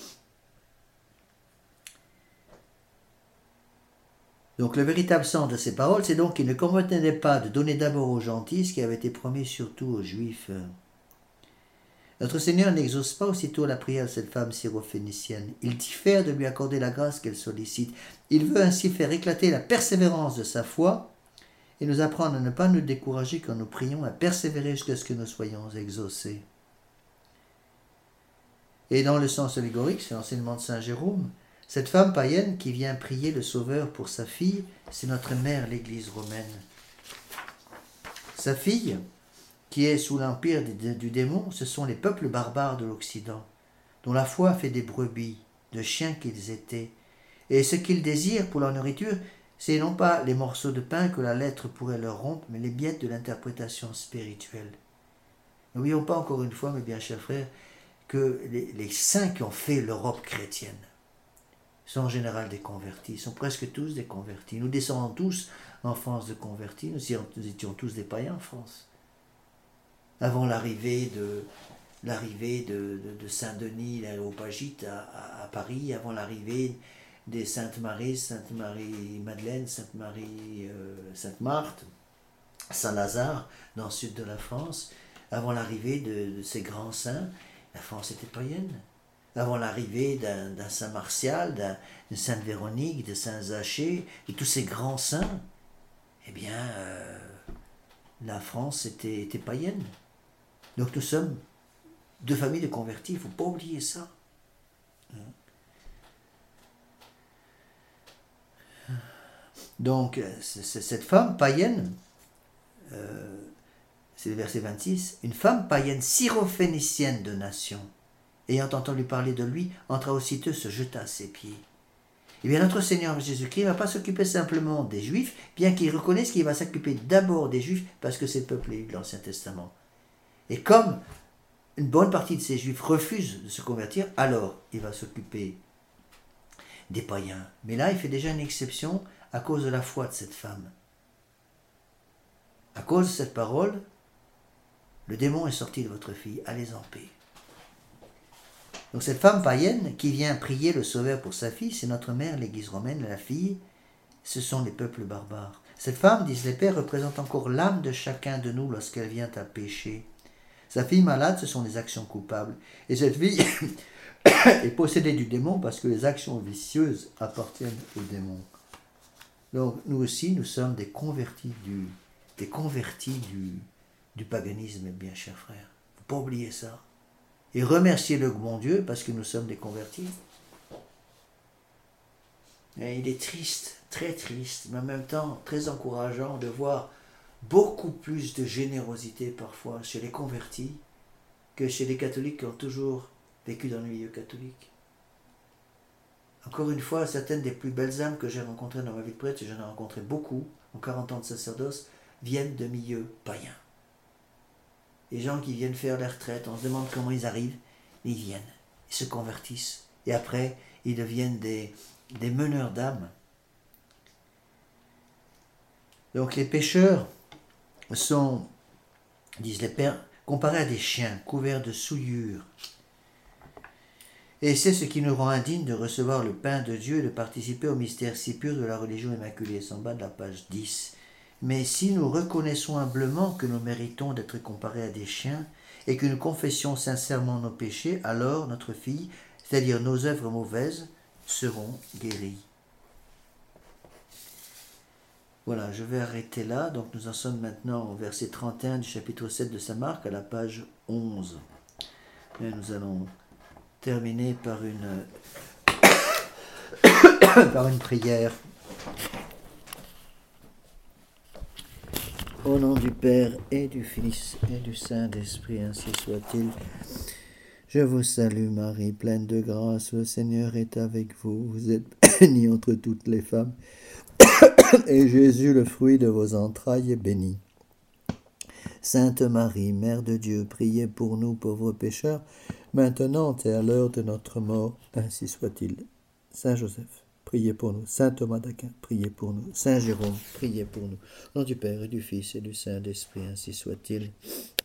Donc le véritable sens de ces paroles, c'est donc qu'il ne convenait pas de donner d'abord aux gentils ce qui avait été promis surtout aux Juifs. Notre Seigneur n'exauce pas aussitôt la prière de cette femme syrophénicienne. Il diffère de lui accorder la grâce qu'elle sollicite. Il veut ainsi faire éclater la persévérance de sa foi et nous apprendre à ne pas nous décourager quand nous prions, à persévérer jusqu'à ce que nous soyons exaucés. Et dans le sens allégorique, c'est l'enseignement de saint Jérôme, cette femme païenne qui vient prier le Sauveur pour sa fille, c'est notre mère, l'Église romaine. Sa fille, qui est sous l'empire du démon, ce sont les peuples barbares de l'Occident, dont la foi fait des brebis, de chiens qu'ils étaient. Et ce qu'ils désirent pour leur nourriture, c'est non pas les morceaux de pain que la lettre pourrait leur rompre, mais les miettes de l'interprétation spirituelle. N'oublions pas encore une fois, mes bien chers frères, que les, les saints qui ont fait l'Europe chrétienne sont en général des convertis, sont presque tous des convertis. Nous descendons tous en France de convertis, nous, nous étions tous des païens en France. Avant l'arrivée de, l'arrivée de, de, de Saint-Denis, l'Aréopagite à, à, à Paris, avant l'arrivée des Sainte-Marie, Sainte-Marie-Madeleine, Sainte-Marie, euh, Sainte-Marthe, Saint-Lazare, dans le sud de la France, avant l'arrivée de, de ces grands saints, la France était païenne. Avant l'arrivée d'un, d'un Saint Martial, d'un, de Sainte Véronique, de Saint Zachée, et tous ces grands saints, eh bien, euh, la France était, était païenne. Donc nous sommes deux familles de convertis, il ne faut pas oublier ça. Donc, cette femme païenne, euh, c'est le verset vingt-six, une femme païenne syrophénicienne de nation, ayant entendu parler de lui, entra aussitôt, se jeta à ses pieds. Eh bien, notre Seigneur Jésus-Christ ne va pas s'occuper simplement des Juifs, bien qu'il reconnaisse qu'il va s'occuper d'abord des Juifs, parce que c'est le peuple élu de l'Ancien Testament. Et comme une bonne partie de ces Juifs refusent de se convertir, alors il va s'occuper des païens. Mais là, il fait déjà une exception à cause de la foi de cette femme. À cause de cette parole, le démon est sorti de votre fille, allez en paix. Donc cette femme païenne qui vient prier le Sauveur pour sa fille, c'est notre mère, l'Église romaine, la fille, ce sont les peuples barbares. Cette femme, disent les pères, représente encore l'âme de chacun de nous lorsqu'elle vient à pécher. Sa fille malade, ce sont les actions coupables. Et cette fille est possédée du démon parce que les actions vicieuses appartiennent au démon. Donc nous aussi, nous sommes des convertis du, des convertis du, du paganisme, bien chers frères. Il ne faut pas oublier ça. Et remercier le bon Dieu parce que nous sommes des convertis. Et il est triste, très triste, mais en même temps très encourageant de voir beaucoup plus de générosité parfois chez les convertis que chez les catholiques qui ont toujours vécu dans le milieu catholique. Encore une fois, certaines des plus belles âmes que j'ai rencontrées dans ma vie de prêtre, et j'en ai rencontré beaucoup en quarante ans de sacerdoce, viennent de milieux païens. Les gens qui viennent faire leur retraite, on se demande comment ils arrivent, mais ils viennent, ils se convertissent, et après, ils deviennent des, des meneurs d'âmes. Donc les pécheurs sont, disent les pères, comparés à des chiens couverts de souillures. Et c'est ce qui nous rend indignes de recevoir le pain de Dieu et de participer au mystère si pur de la religion immaculée. C'est en bas de la page dix. Mais si nous reconnaissons humblement que nous méritons d'être comparés à des chiens et que nous confessions sincèrement nos péchés, alors notre fille, c'est-à-dire nos œuvres mauvaises, seront guéries. Voilà, je vais arrêter là. Donc nous en sommes maintenant au verset trente et un du chapitre sept de saint Marc, à la page onze. Et nous allons terminer par une, par une prière. Au nom du Père et du Fils et du Saint-Esprit, ainsi soit-il. Je vous salue Marie, pleine de grâce, le Seigneur est avec vous. Vous êtes bénie entre toutes les femmes, et Jésus, le fruit de vos entrailles, est béni. Sainte Marie, Mère de Dieu, priez pour nous pauvres pécheurs, maintenant et à l'heure de notre mort, ainsi soit-il. Saint Joseph, priez pour nous. Saint Thomas d'Aquin, priez pour nous. Saint Jérôme, priez pour nous. Au nom du Père et du Fils et du Saint-Esprit, ainsi soit-il.